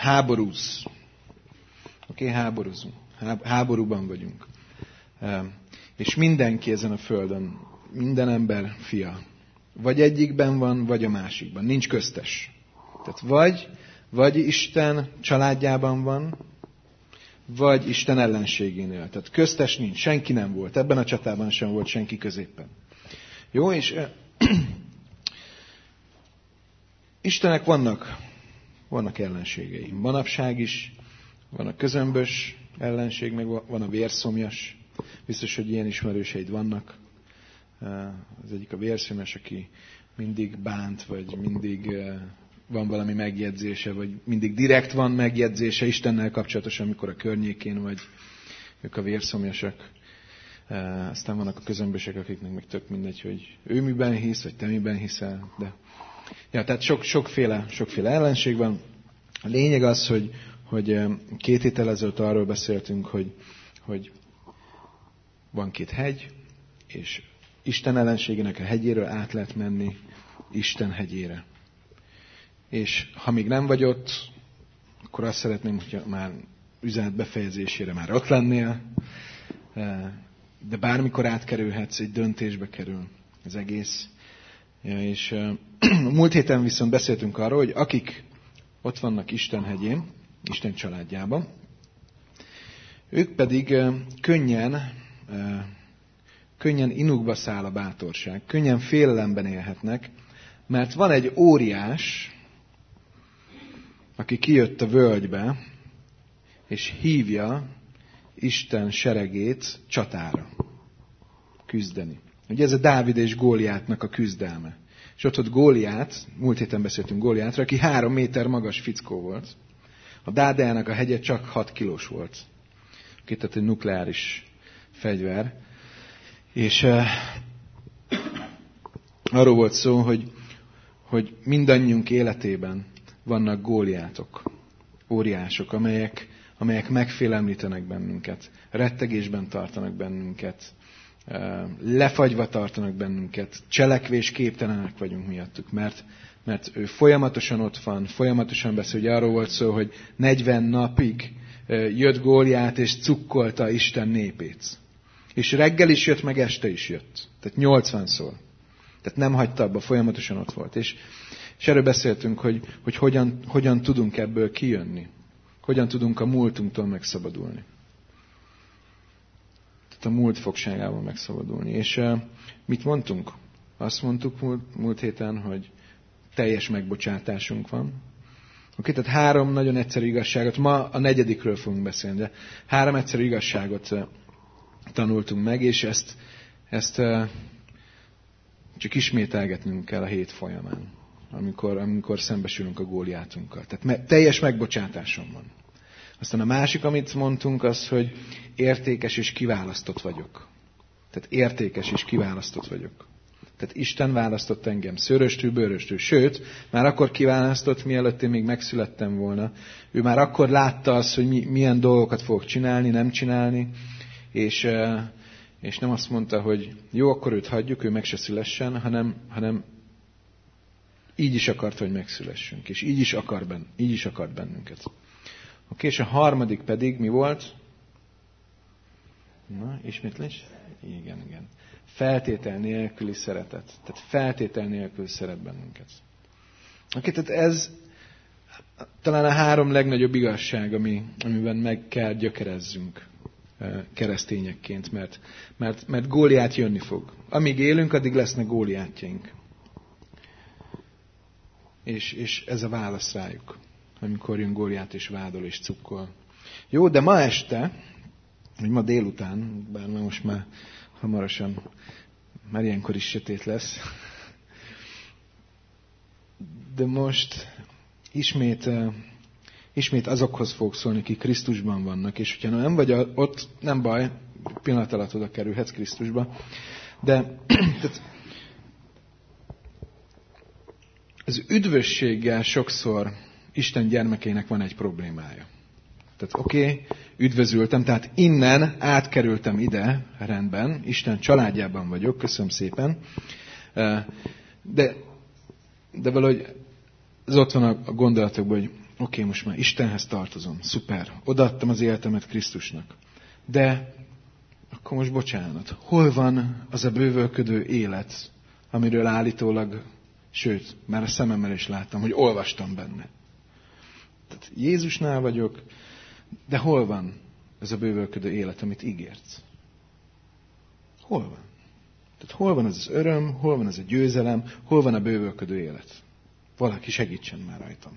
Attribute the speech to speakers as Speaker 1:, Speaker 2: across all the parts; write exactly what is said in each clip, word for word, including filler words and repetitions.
Speaker 1: háborúz. Oké, okay, háborúzunk. Háborúban vagyunk. És mindenki ezen a földön, minden ember fia, vagy egyikben van, vagy a másikban. Nincs köztes. Tehát vagy, vagy Isten családjában van, vagy Isten ellenségénél. Tehát köztes nincs, senki nem volt. Ebben a csatában sem volt senki középen. Jó, és Istennek vannak, vannak ellenségei. Manapság is van a közömbös ellenség, meg van a vérszomjas. Biztos, hogy ilyen ismerőseid vannak. Az egyik a vérszomjas, aki mindig bánt, vagy mindig van valami megjegyzése, vagy mindig direkt van megjegyzése Istennel kapcsolatosan, amikor a környékén vagy. Ők a vérszomjasak. Aztán vannak a közömbösek, akiknek meg tök mindegy, hogy ő miben hisz, vagy te miben hiszel. De... Ja, tehát sok, sokféle, sokféle ellenség van. A lényeg az, hogy, hogy két héttel ezelőtt arról beszéltünk, hogy, hogy van két hegy, és Isten ellenségének a hegyéről át lehet menni Isten hegyére. És ha még nem vagy ott, akkor azt szeretném, hogy már üzenet befejezésére már ott lennél, de bármikor átkerülhetsz, egy döntésbe kerül az egész. Ja, és múlt héten viszont beszéltünk arról, hogy akik ott vannak Isten hegyén, Isten családjában, ők pedig könnyen, könnyen inukba száll a bátorság, könnyen félelemben élhetnek, mert van egy óriás, aki kijött a völgybe, és hívja Isten seregét csatára, küzdeni. Ugye ez a Dávid és Góliátnak a küzdelme. És ott ott Góliát, múlt héten beszéltünk Góliátra, aki három méter magas fickó volt. A Dádeának a hegye csak hat kilós volt. Oké, tehát egy nukleáris fegyver. És uh, arról volt szó, hogy, hogy mindannyiunk életében vannak Góliátok, óriások, amelyek, amelyek megfélemlítenek bennünket, rettegésben tartanak bennünket, lefagyva tartanak bennünket, cselekvésképtelenek vagyunk miattuk, mert, mert ő folyamatosan ott van, folyamatosan beszél, hogy arról volt szó, hogy negyven napig jött Góliát és cukkolta Isten népét. És reggel is jött, meg este is jött. Tehát nyolcvanszor. Tehát nem hagyta abba, folyamatosan ott volt. És, és erről beszéltünk, hogy, hogy hogyan, hogyan tudunk ebből kijönni. Hogyan tudunk a múltunktól megszabadulni. Tehát a múlt fogságával megszabadulni. És uh, mit mondtunk? Azt mondtuk múlt, múlt héten, hogy teljes megbocsátásunk van. Oké, tehát három nagyon egyszerű igazságot. Ma a negyedikről fogunk beszélni, de három egyszerű igazságot uh, tanultunk meg, és ezt, ezt uh, csak ismételgetnünk kell a hét folyamán, amikor, amikor szembesülünk a Góliátunkkal. Tehát me, teljes megbocsátásom van. Aztán a másik, amit mondtunk, az, hogy értékes és kiválasztott vagyok. Tehát értékes és kiválasztott vagyok. Tehát Isten választott engem szőröstől, bőröstől. Sőt, már akkor kiválasztott, mielőtt én még megszülettem volna. Ő már akkor látta azt, hogy mi, milyen dolgokat fogok csinálni, nem csinálni. És, és nem azt mondta, hogy jó, akkor őt hagyjuk, ő meg se szülessen, hanem, hanem így is akart, hogy megszülessünk. És így is akar, ben, így is akart bennünket. Oké, és a harmadik pedig mi volt? Na, ismétlés? Igen, igen. Feltétel nélküli szeretet. Tehát feltétel nélkül szeret bennünket. Oké, tehát ez talán a három legnagyobb igazság, ami, amiben meg kell gyökerezzünk keresztényekként, mert, mert, mert Góliát jönni fog. Amíg élünk, addig lesznek Góliátjaink. És, és ez a válasz rájuk, amikor jön Góliát és vádol és cukkol. Jó, de ma este, vagy ma délután, bár most már hamarosan, már ilyenkor is sötét lesz, de most ismét, ismét azokhoz fogok szólni, akik Krisztusban vannak, és hogyha nem vagy ott, nem baj, pillanat alatt oda kerülhetsz Krisztusba, de tehát, az üdvösséggel sokszor Isten gyermekeinek van egy problémája. Tehát oké, okay, üdvözültem, tehát innen átkerültem ide, rendben, Isten családjában vagyok, köszönöm szépen, de, de valahogy az ott van a gondolatokban, hogy oké, most már Istenhez tartozom, szuper, odaadtam az életemet Krisztusnak. De akkor most bocsánat, hol van az a bővölködő élet, amiről állítólag, sőt, már a szememmel is láttam, hogy olvastam benne. Tehát Jézusnál vagyok, de hol van ez a bővölködő élet, amit ígért? Hol van? Tehát hol van ez az öröm, hol van ez a győzelem, hol van a bővölködő élet? Valaki segítsen már rajtam.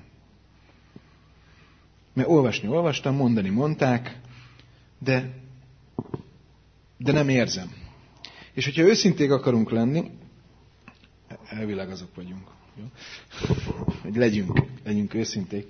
Speaker 1: Mert olvasni olvastam, mondani mondták, de, de nem érzem. És hogyha őszinték akarunk lenni, elvileg azok vagyunk, jó? Hogy legyünk, legyünk őszinték.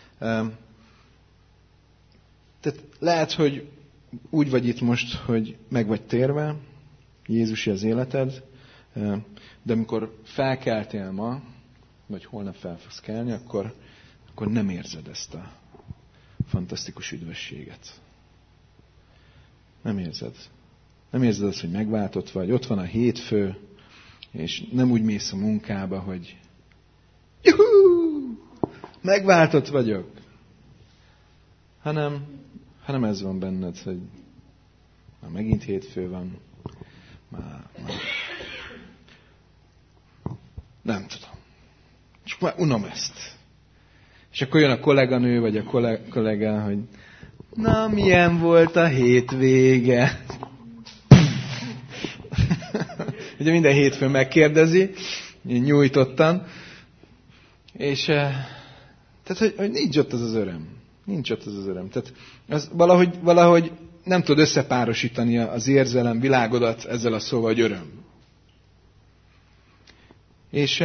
Speaker 1: Tehát lehet, hogy úgy vagy itt most, hogy meg vagy térve, Jézusi az életed, de amikor felkeltél ma, vagy holnap fel fogsz kelni, akkor, akkor nem érzed ezt a fantasztikus üdvösséget. Nem érzed. Nem érzed azt, hogy megváltott vagy. Ott van a hétfő, és nem úgy mész a munkába, hogy juhú, megváltott vagyok. Hanem, hanem ez van benned, hogy már megint hétfő van. Már, már. Nem tudom. Csak már unom ezt. És akkor jön a kolléganő, vagy a kollégá, hogy na, milyen volt a hétvége? Ugye minden hétfőn megkérdezi, nyújtottan, és tehát, hogy, hogy nincs ott az az öröm. Nincs ott az az öröm. Tehát az valahogy, valahogy nem tudod összepárosítani az érzelem világodat ezzel a szóval, hogy öröm. És,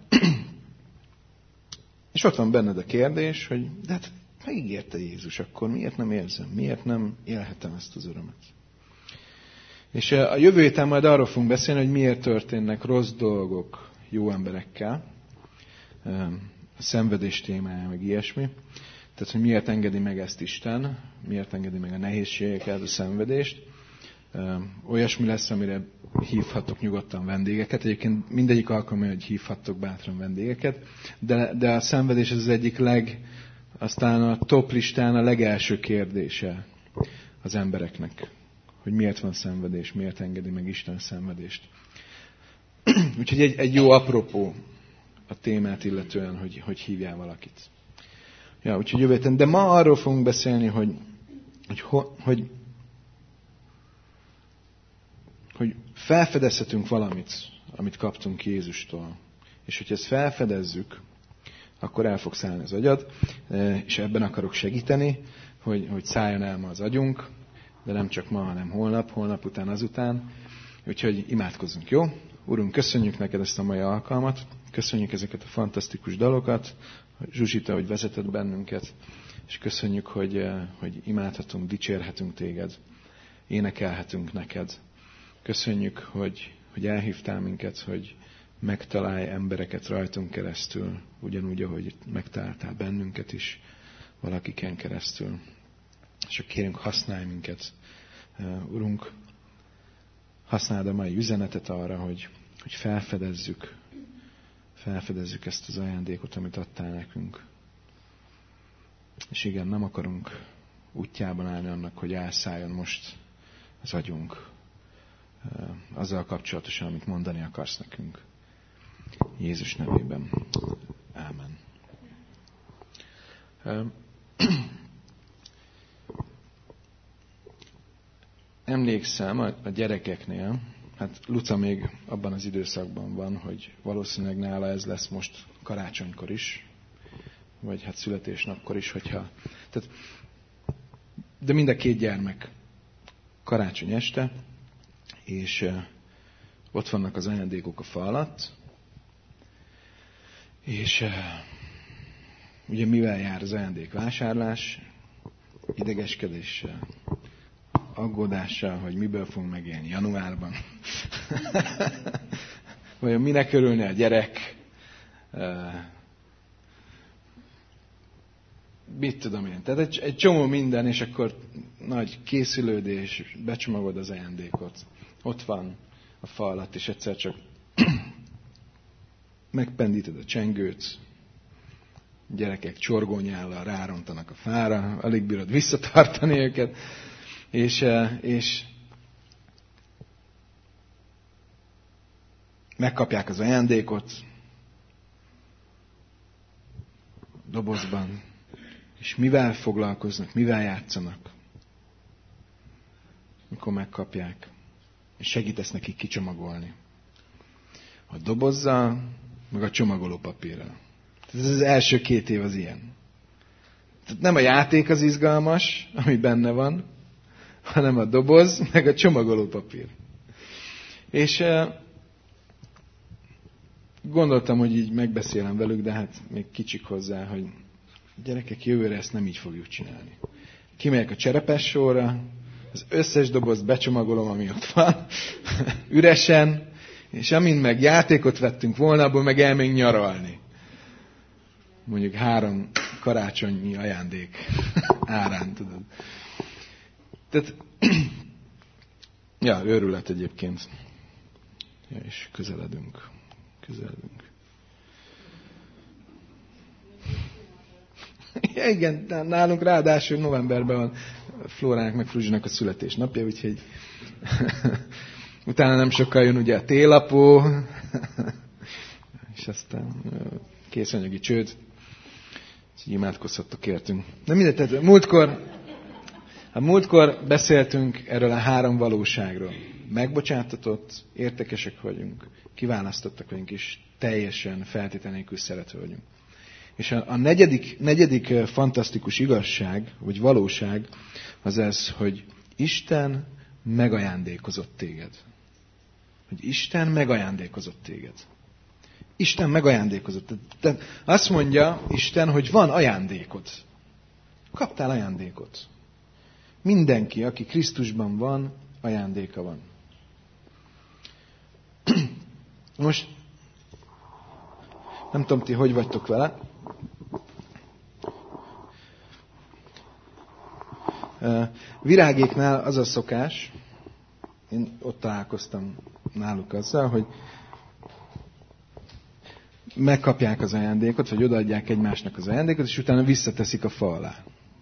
Speaker 1: és ott van benned a kérdés, hogy de hát megígérte Jézus, akkor miért nem érzem? Miért nem élhetem ezt az örömet? És a jövő héten majd arról fogunk beszélni, hogy miért történnek rossz dolgok jó emberekkel. A szenvedés témája, meg ilyesmi. Tehát, hogy miért engedi meg ezt Isten, miért engedi meg a nehézségeket, a szenvedést. Olyasmi lesz, amire hívhattok nyugodtan vendégeket. Egyébként mindegyik alkalommal, hogy hívhattok bátran vendégeket. De, de a szenvedés az, az egyik leg, aztán a top listán a legelső kérdése az embereknek. Hogy miért van szenvedés, miért engedi meg Isten szenvedést. Úgyhogy egy, egy jó apropó a témát illetően, hogy, hogy hívjál valakit. Ja, úgyhogy jövő héten. De ma arról fogunk beszélni, hogy, hogy, hogy, hogy felfedezhetünk valamit, amit kaptunk Jézustól. És hogyha ezt felfedezzük, akkor el fog szállni az agyad, és ebben akarok segíteni, hogy, hogy szálljon el ma az agyunk, de nem csak ma, hanem holnap, holnap után, azután. Úgyhogy imádkozzunk, jó? Urunk, köszönjük neked ezt a mai alkalmat, köszönjük ezeket a fantasztikus dalokat, Zsuzsita, hogy vezetett bennünket, és köszönjük, hogy, hogy imádhatunk, dicsérhetünk téged, énekelhetünk neked. Köszönjük, hogy, hogy elhívtál minket, hogy megtalálj embereket rajtunk keresztül, ugyanúgy, ahogy megtaláltál bennünket is valakiken keresztül. És akkor kérünk, használj minket, Urunk, használd a mai üzenetet arra, hogy, hogy felfedezzük, felfedezzük ezt az ajándékot, amit adtál nekünk. És igen, nem akarunk útjában állni annak, hogy elszálljon most az agyunk azzal kapcsolatosan, amit mondani akarsz nekünk. Jézus nevében. Ámen. Emlékszem a gyerekeknél, hát Luca még abban az időszakban van, hogy valószínűleg nála ez lesz most karácsonykor is, vagy hát születésnapkor is, hogyha... Tehát, de mind a két gyermek karácsony este, és uh, ott vannak az ajándékok a fa alatt, és uh, ugye mivel jár az ajándékvásárlás? Idegeskedéssel, aggódással, hogy miből fogunk megélni januárban. Vajon minek örülne a gyerek? Uh, mit tudom én. Tehát egy, egy csomó minden, és akkor nagy készülődés, becsomagod az ajándékot. Ott van a fa alatt, és egyszer csak megpendíted a csengőt, gyerekek csorgónyállal rárontanak a fára, alig bírod visszatartani őket, és, és megkapják az ajándékot dobozban, és mivel foglalkoznak, mivel játszanak, mikor megkapják, és segítesz nekik kicsomagolni. A dobozzal, meg a csomagoló papírral. Ez az első két év az ilyen. Tehát nem a játék az izgalmas, ami benne van, hanem a doboz, meg a csomagoló papír. És gondoltam, hogy így megbeszélem velük, de hát még kicsik hozzá, hogy gyerekek, jövőre ezt nem így fogjuk csinálni. Kimegyek a cserepes sorra, az összes dobozt becsomagolom, ami ott van, üresen, és amint meg játékot vettünk volna, abból meg elmegyünk nyaralni. Mondjuk három karácsonyi ajándék árán, tudod. Tehát, ja, őrület egyébként. Ja, és közeledünk. Közeledünk. Ja, igen, nálunk ráadásul novemberben van Flórának meg Fruzsinak a születésnapja, úgyhogy utána nem sokkal jön ugye a télapó, és aztán készanyagi csőd. Úgyhogy imádkozhattok értünk. De mindegy, tehát múltkor, a múltkor beszéltünk erről a három valóságról. Megbocsátatott, értékesek vagyunk, kiválasztottak vagyunk, és teljesen feltétel nélkül szeretve vagyunk. És a, a negyedik, negyedik fantasztikus igazság, vagy valóság az ez, hogy Isten megajándékozott téged. Hogy Isten megajándékozott téged. Isten megajándékozott. Tehát azt mondja Isten, hogy van ajándékod. Kaptál ajándékot. Mindenki, aki Krisztusban van, ajándéka van. Most nem tudom, ti hogy vagytok vele. Virágéknál az a szokás, én ott találkoztam náluk azzal, hogy megkapják az ajándékot, vagy odaadják egymásnak az ajándékot, és utána visszateszik a fa alá.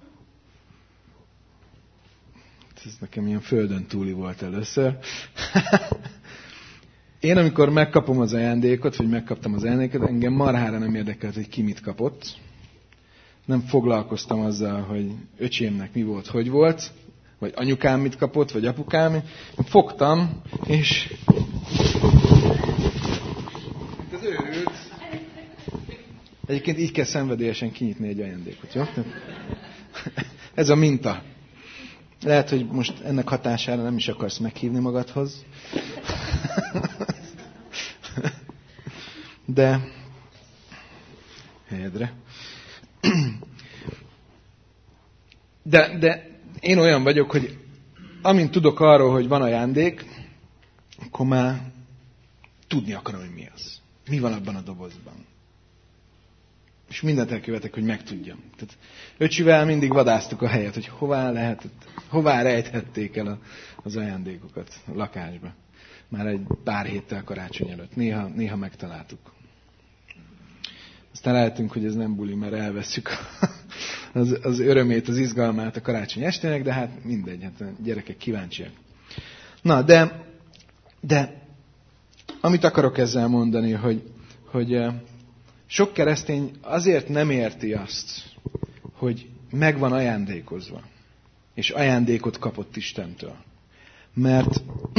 Speaker 1: Ez nekem ilyen földön túli volt először. Én amikor megkapom az ajándékot, vagy megkaptam az ajándékot, engem marhára nem érdekelt, hogy ki mit kapott. Nem foglalkoztam azzal, hogy öcsémnek mi volt, hogy volt, vagy anyukám mit kapott, vagy apukám. Én fogtam, és ez őrült. Egyébként így kell szenvedélyesen kinyitni egy ajándékot, jó? Ez a minta. Lehet, hogy most ennek hatására nem is akarsz meghívni magadhoz. De helyedre. De, de én olyan vagyok, hogy amint tudok arról, hogy van ajándék, akkor már tudni akarom, hogy mi az. Mi van abban a dobozban. És mindent elkövetek, hogy megtudjam. Tehát öcsivel mindig vadáztuk a helyet, hogy hová lehetett, hová rejthették el az ajándékokat a lakásba. Már egy pár héttel karácsony előtt. Néha, néha megtaláltuk. Aztán lehetünk, hogy ez nem buli, mert elveszük az, az örömét, az izgalmát a karácsony estének, de hát mindegy, hát a gyerekek kíváncsiak. Na, de, de amit akarok ezzel mondani, hogy, hogy sok keresztény azért nem érti azt, hogy meg van ajándékozva, és ajándékot kapott Istentől. Mert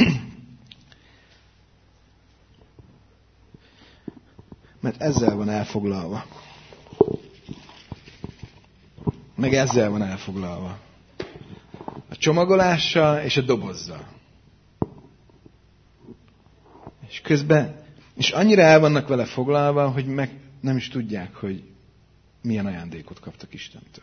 Speaker 1: mert ezzel van elfoglalva. Meg ezzel van elfoglalva. A csomagolással és a dobozzal. És közben, és annyira el vannak vele foglalva, hogy meg nem is tudják, hogy milyen ajándékot kaptak Istentől.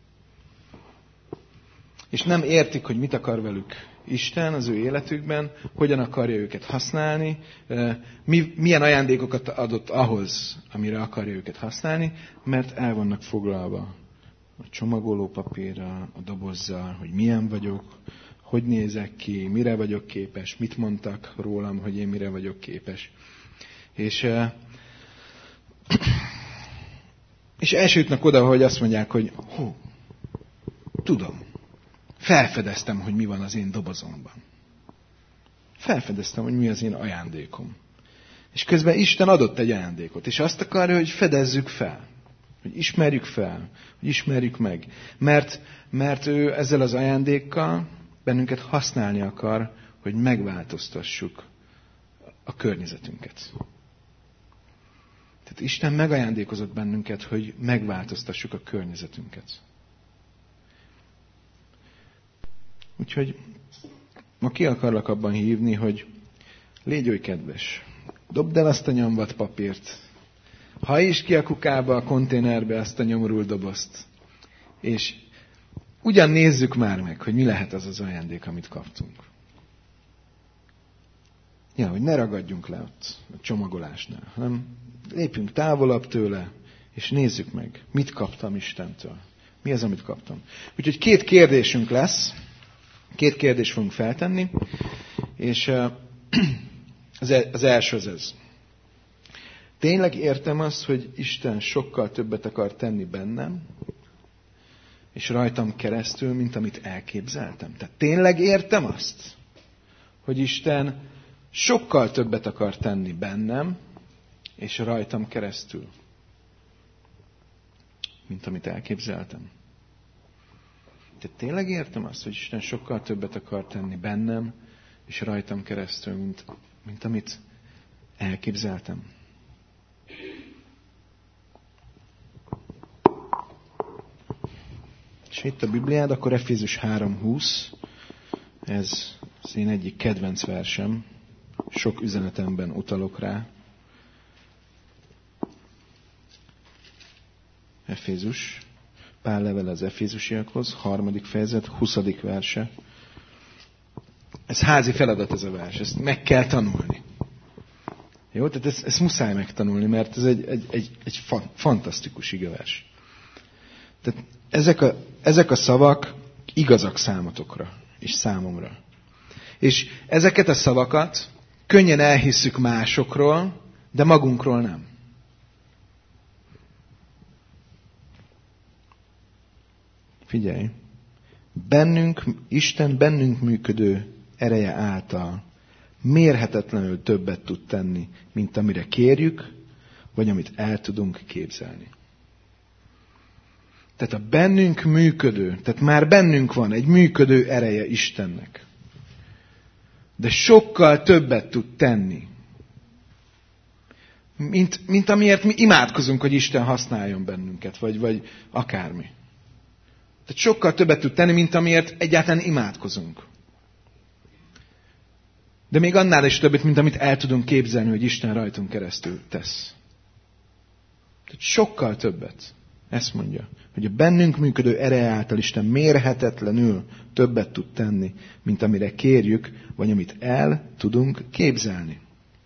Speaker 1: És nem értik, hogy mit akar velük Isten az ő életükben, hogyan akarja őket használni, mi, milyen ajándékokat adott ahhoz, amire akarja őket használni, mert el vannak foglalva a csomagolópapírral, a dobozzal, hogy milyen vagyok, hogy nézek ki, mire vagyok képes, mit mondtak rólam, hogy én mire vagyok képes. És És elsőtnek oda, hogy azt mondják, hogy hú, tudom, felfedeztem, hogy mi van az én dobozomban. Felfedeztem, hogy mi az én ajándékom. És közben Isten adott egy ajándékot, és azt akarja, hogy fedezzük fel. Hogy ismerjük fel, hogy ismerjük meg. Mert, mert ő ezzel az ajándékkal bennünket használni akar, hogy megváltoztassuk a környezetünket. Tehát Isten megajándékozott bennünket, hogy megváltoztassuk a környezetünket. Úgyhogy ma ki akarlak abban hívni, hogy légy oly kedves, dobd el azt a nyomvat papírt, hajtsd ki a kukába, a konténerbe azt a nyomorult dobozt, és ugyan nézzük már meg, hogy mi lehet az az ajándék, amit kaptunk. Ja, hogy ne ragadjunk le ott a csomagolásnál, hanem lépjünk távolabb tőle, és nézzük meg, mit kaptam Istentől. Mi az, amit kaptam. Úgyhogy két kérdésünk lesz, két kérdést fogunk feltenni, és az első az ez. Tényleg értem azt, hogy Isten sokkal többet akar tenni bennem, és rajtam keresztül, mint amit elképzeltem? Tehát tényleg értem azt, hogy Isten sokkal többet akar tenni bennem, és rajtam keresztül, mint amit elképzeltem? Tehát tényleg értem azt, hogy Isten sokkal többet akar tenni bennem, és rajtam keresztül, mint, mint amit elképzeltem? És itt a Bibliád, akkor Efézus három húsz, ez az én egyik kedvenc versem, sok üzenetemben utalok rá. Efézus, Pál levele az efézusiakhoz, harmadik fejezet, huszadik verse. Ez házi feladat ez a vers, ezt meg kell tanulni. Jó, tehát ezt, ezt muszáj megtanulni, mert ez egy, egy, egy, egy fa, fantasztikus igevers. Tehát ezek a, ezek a szavak igazak számotokra, és számomra. És ezeket a szavakat könnyen elhisszük másokról, de magunkról nem. Figyelj! Bennünk, Isten bennünk működő ereje által mérhetetlenül többet tud tenni, mint amire kérjük, vagy amit el tudunk képzelni. Tehát a bennünk működő, tehát már bennünk van egy működő ereje Istennek. De sokkal többet tud tenni, mint, mint amiért mi imádkozunk, hogy Isten használjon bennünket, vagy, vagy akármi. Tehát sokkal többet tud tenni, mint amiért egyáltalán imádkozunk. De még annál is többet, mint amit el tudunk képzelni, hogy Isten rajtunk keresztül tesz. Tehát sokkal többet. Ezt mondja, hogy a bennünk működő ereje által Isten mérhetetlenül többet tud tenni, mint amire kérjük, vagy amit el tudunk képzelni.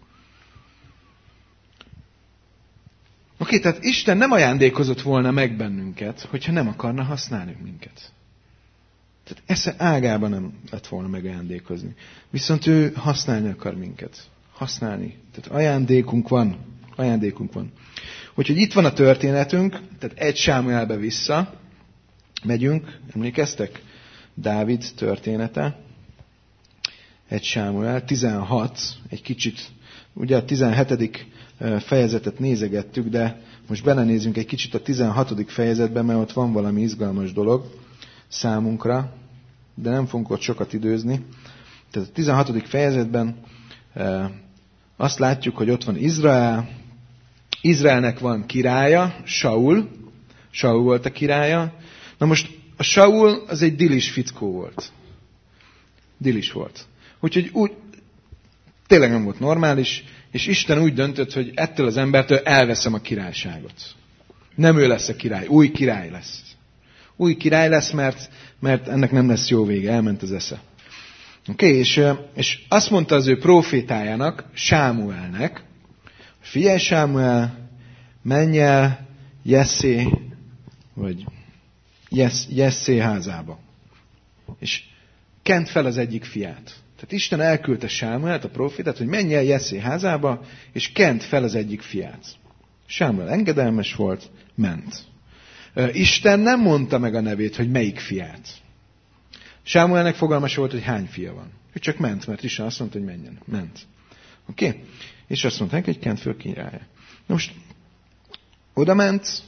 Speaker 1: Oké, tehát Isten nem ajándékozott volna meg bennünket, hogyha nem akarna használni minket. Tehát esze ágában nem lett volna megajándékozni. Viszont ő használni akar minket. Használni. Tehát ajándékunk van. Ajándékunk van. Úgyhogy itt van a történetünk, tehát egy Sámuelbe vissza megyünk, emlékeztek? Dávid története. Egy Sámuel, tizenhat, egy kicsit, ugye a tizenhetedik fejezetet nézegettük, de most belenézünk egy kicsit a tizenhatodik fejezetbe, mert ott van valami izgalmas dolog számunkra, de nem fogunk ott sokat időzni. Tehát a tizenhatodik fejezetben azt látjuk, hogy ott van Izrael, Izraelnek van királya, Saul, Saul volt a királya. Na most a Saul az egy dilis fickó volt. Dilis volt. Úgyhogy úgy, tényleg nem volt normális, és Isten úgy döntött, hogy ettől az embertől elveszem a királyságot. Nem ő lesz a király, új király lesz. Új király lesz, mert, mert ennek nem lesz jó vége, elment az esze. Oké, okay, és, és azt mondta az ő profétájának, Sámuelnek, figyelj Sámuel, menj el Jesszé, vagy Jesszé házába. És kent fel az egyik fiát. Tehát Isten elküldte Sámuelt, a profétát, hogy menj el Jesszé házába, és kent fel az egyik fiát. Sámuel engedelmes volt, ment. Isten nem mondta meg a nevét, hogy melyik fiát. Sámuelnek fogalma se volt, hogy hány fia van. Ő csak ment, mert Isten azt mondta, hogy menjen. Ment. Oké? Okay? És azt mondták, hogy kent föl királyá. Most oda ment,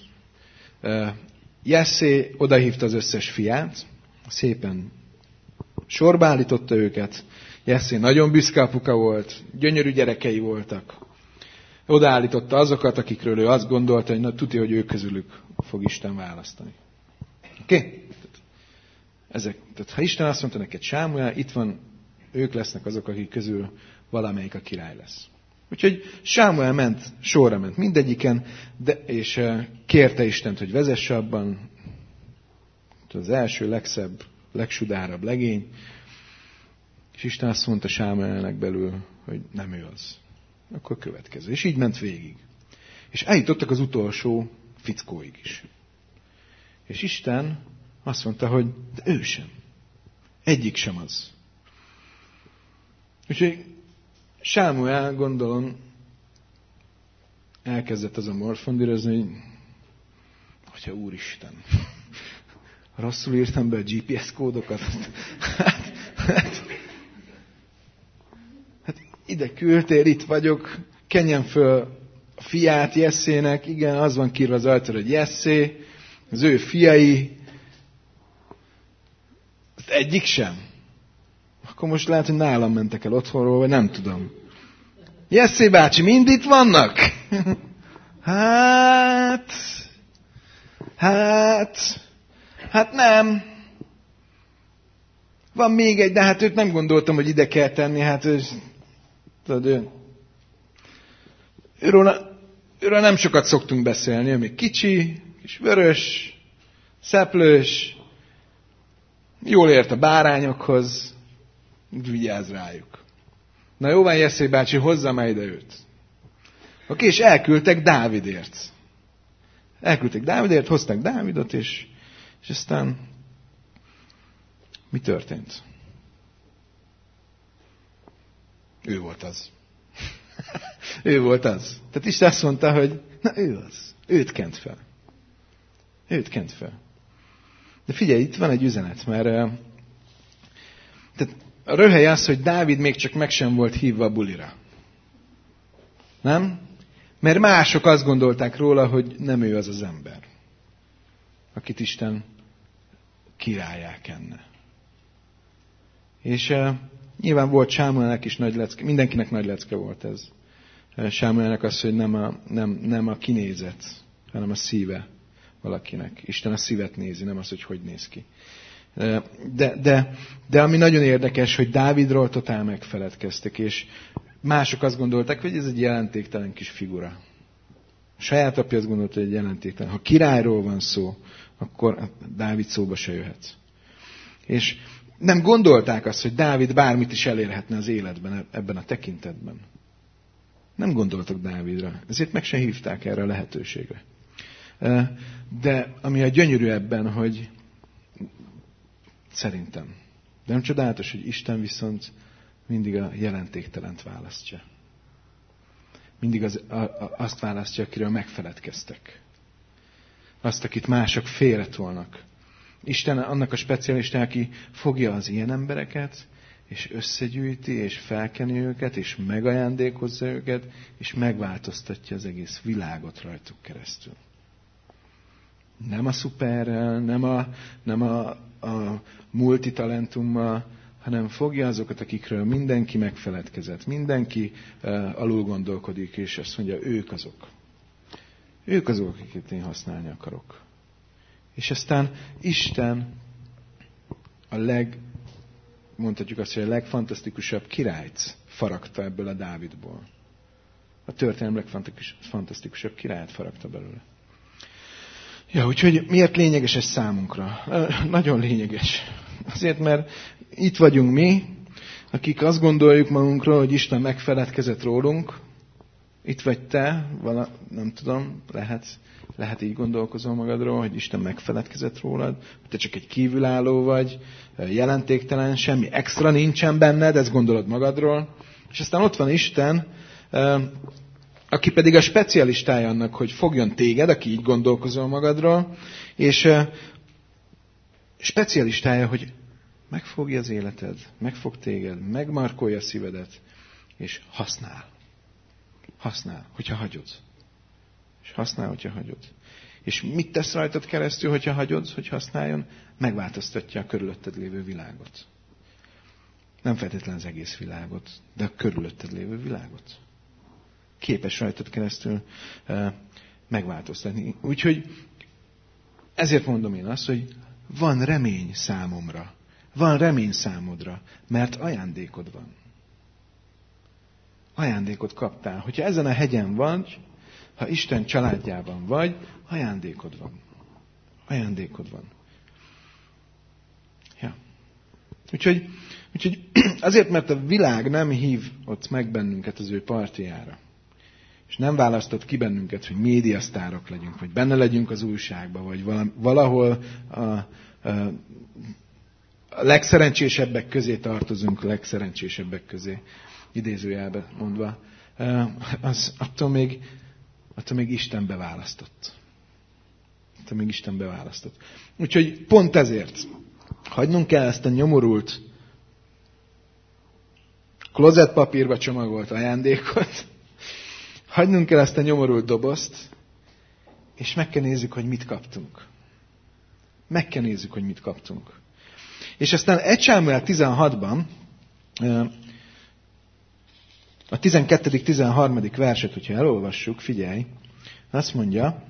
Speaker 1: Jessé odahívta az összes fiát, szépen sorba állította őket. Jessé nagyon büszke apuka volt, gyönyörű gyerekei voltak. Odaállította azokat, akikről ő azt gondolta, hogy na, tudja, hogy ők közülük fog Isten választani. Oké? Okay? Ezek, tehát ha Isten azt mondta neked, Sámuel, itt van, ők lesznek azok, akik közül valamelyik a király lesz. Úgyhogy Sámuel ment, sorra ment mindegyiken, de, és kérte Istent, hogy vezesse abban. Az első, legszebb, legsudárabb legény. És Isten azt mondta Sámuelnek belül, hogy nem ő az. Akkor következő. És így ment végig. És eljutottak az utolsó fickóig is. És Isten azt mondta, hogy de ő sem. Egyik sem az. Úgyhogy Sámuel, gondolom, elkezdett azon morfondírozni, hogy Atya Úristen, rosszul írtam be a gé pé es kódokat. Hát, hát, hát ide küldtél, itt vagyok, kenjen föl a fiát Jessének, igen, az van kiírva az ajtóra, hogy Jessé, az ő fiai, egyik sem. Akkor most lehet, hogy nálam mentek el otthonról, vagy nem tudom. Jessé bácsi, mind itt vannak? Hát... Hát... Hát nem. Van még egy, de hát őt nem gondoltam, hogy ide kell tenni. Hát ő... Tudod, ő... Őről, őről nem sokat szoktunk beszélni. Ő még kicsi, kis vörös, szeplős, jól ért a bárányokhoz, vigyázz rájuk. Na jó van, Jessé bácsi, hozzá már ide őt. Oké, és elküldtek Dávidért. Elküldtek Dávidért, hozták Dávidot, és, és aztán mi történt? Ő volt az. Ő volt az. Tehát Isten azt mondta, hogy na ő az. Őt kent fel. Őt kent fel. De figyelj, itt van egy üzenet, mert tehát a röhely az, hogy Dávid még csak meg sem volt hívva a bulira. Nem? Mert mások azt gondolták róla, hogy nem ő az az ember, akit Isten királyá kenne. És uh, nyilván volt Sámuelnek is nagy lecke, mindenkinek nagy lecke volt ez. Sámuelnek az, hogy nem a, nem, nem a kinézet, hanem a szíve valakinek. Isten a szívet nézi, nem az, hogy hogy néz ki. De, de, de ami nagyon érdekes, hogy Dávidról totál megfeledkeztek, és mások azt gondolták, hogy ez egy jelentéktelen kis figura. A saját apja azt gondolta, hogy egy jelentéktelen. Ha királyról van szó, akkor Dávid szóba se jöhet. És nem gondolták azt, hogy Dávid bármit is elérhetne az életben, ebben a tekintetben. Nem gondoltak Dávidra, ezért meg se hívták erre a lehetőségre. De ami a gyönyörű ebben, hogy szerintem, de nem csodálatos, hogy Isten viszont mindig a jelentéktelent választja. Mindig az, a, a, azt választja, akiről megfeledkeztek. Azt, akit mások félretolnak. Isten annak a specialista, aki fogja az ilyen embereket, és összegyűjti, és felkeni őket, és megajándékozza őket, és megváltoztatja az egész világot rajtuk keresztül. Nem a szuperrel, nem a, nem a, a multitalentummal, hanem fogja azokat, akikről mindenki megfeledkezett. Mindenki uh, alul gondolkodik, és azt mondja, ők azok. Ők azok, akiket én használni akarok. És aztán Isten a leg, mondhatjuk azt, hogy a legfantasztikusabb királyt faragta ebből a Dávidból. A történelem legfantasztikusabb királyt faragta belőle. Ja, úgyhogy miért lényeges ez számunkra? Nagyon lényeges. Azért, mert itt vagyunk mi, akik azt gondoljuk magunkról, hogy Isten megfeledkezett rólunk. Itt vagy te, vala, nem tudom, lehet, lehet így gondolkozol magadról, hogy Isten megfeledkezett rólad, hogy te csak egy kívülálló vagy, jelentéktelen, semmi extra nincsen benned, ezt gondolod magadról. És aztán ott van Isten, aki pedig a specialistája annak, hogy fogjon téged, aki így gondolkozol magadról, és specialistája, hogy megfogja az életed, megfog téged, megmarkolja a szívedet, és használ. Használ, hogyha hagyod. És használ, hogyha hagyod. És mit tesz rajtad keresztül, hogyha hagyod, hogy használjon? Megváltoztatja a körülötted lévő világot. Nem feltétlenül az egész világot, de a körülötted lévő világot. Képes rajtad keresztül uh, megváltoztatni. Úgyhogy ezért mondom én azt, hogy van remény számomra. Van remény számodra, mert ajándékod van. Ajándékot kaptál. Hogyha ezen a hegyen vagy, ha Isten családjában vagy, ajándékod van. Ajándékod van. Ja. Úgyhogy, úgyhogy azért, mert a világ nem hív ott meg bennünket az ő partjára. És nem választott ki bennünket, hogy médiasztárok legyünk, vagy benne legyünk az újságban, vagy valahol a, a, a legszerencsésebbek közé tartozunk, a legszerencsésebbek közé, idézőjelben mondva, az attól még, attól még Isten beválasztott. Attól még Isten beválasztott. Úgyhogy pont ezért hagynunk kell ezt a nyomorult, klozettpapírba csomagolt ajándékot, hagynunk kell ezt a nyomorult dobozt, és meg kell nézzük, hogy mit kaptunk. Meg kell nézzük, hogy mit kaptunk. És aztán egy Sámuel tizenhatban, a tizenkettedik tizenharmadik verset, hogyha elolvassuk, figyelj, azt mondja,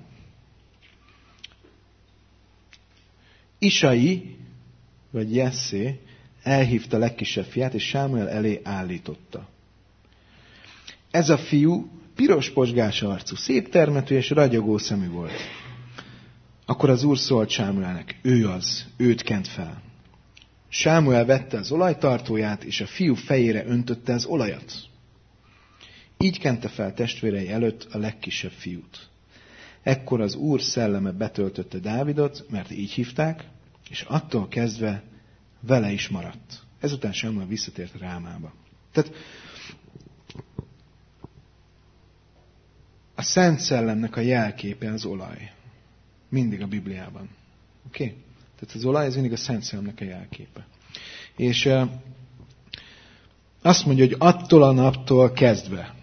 Speaker 1: Isai, vagy Jesszé elhívta legkisebb fiát, és Sámuel elé állította. Ez a fiú piros pozsgás arcú, szép termetű és ragyogó szemű volt. Akkor az Úr szólt Sámuelnek, ő az, őt kent fel. Sámuel vette az olajtartóját, és a fiú fejére öntötte az olajat. Így kente fel testvérei előtt a legkisebb fiút. Ekkor az Úr szelleme betöltötte Dávidot, mert így hívták, és attól kezdve vele is maradt. Ezután Sámuel visszatért Rámába. Tehát a Szent Szellemnek a jelképe az olaj. Mindig a Bibliában. Oké? Okay? Tehát az olaj, ez mindig a Szent Szellemnek a jelképe. És uh, azt mondja, hogy attól a naptól kezdve.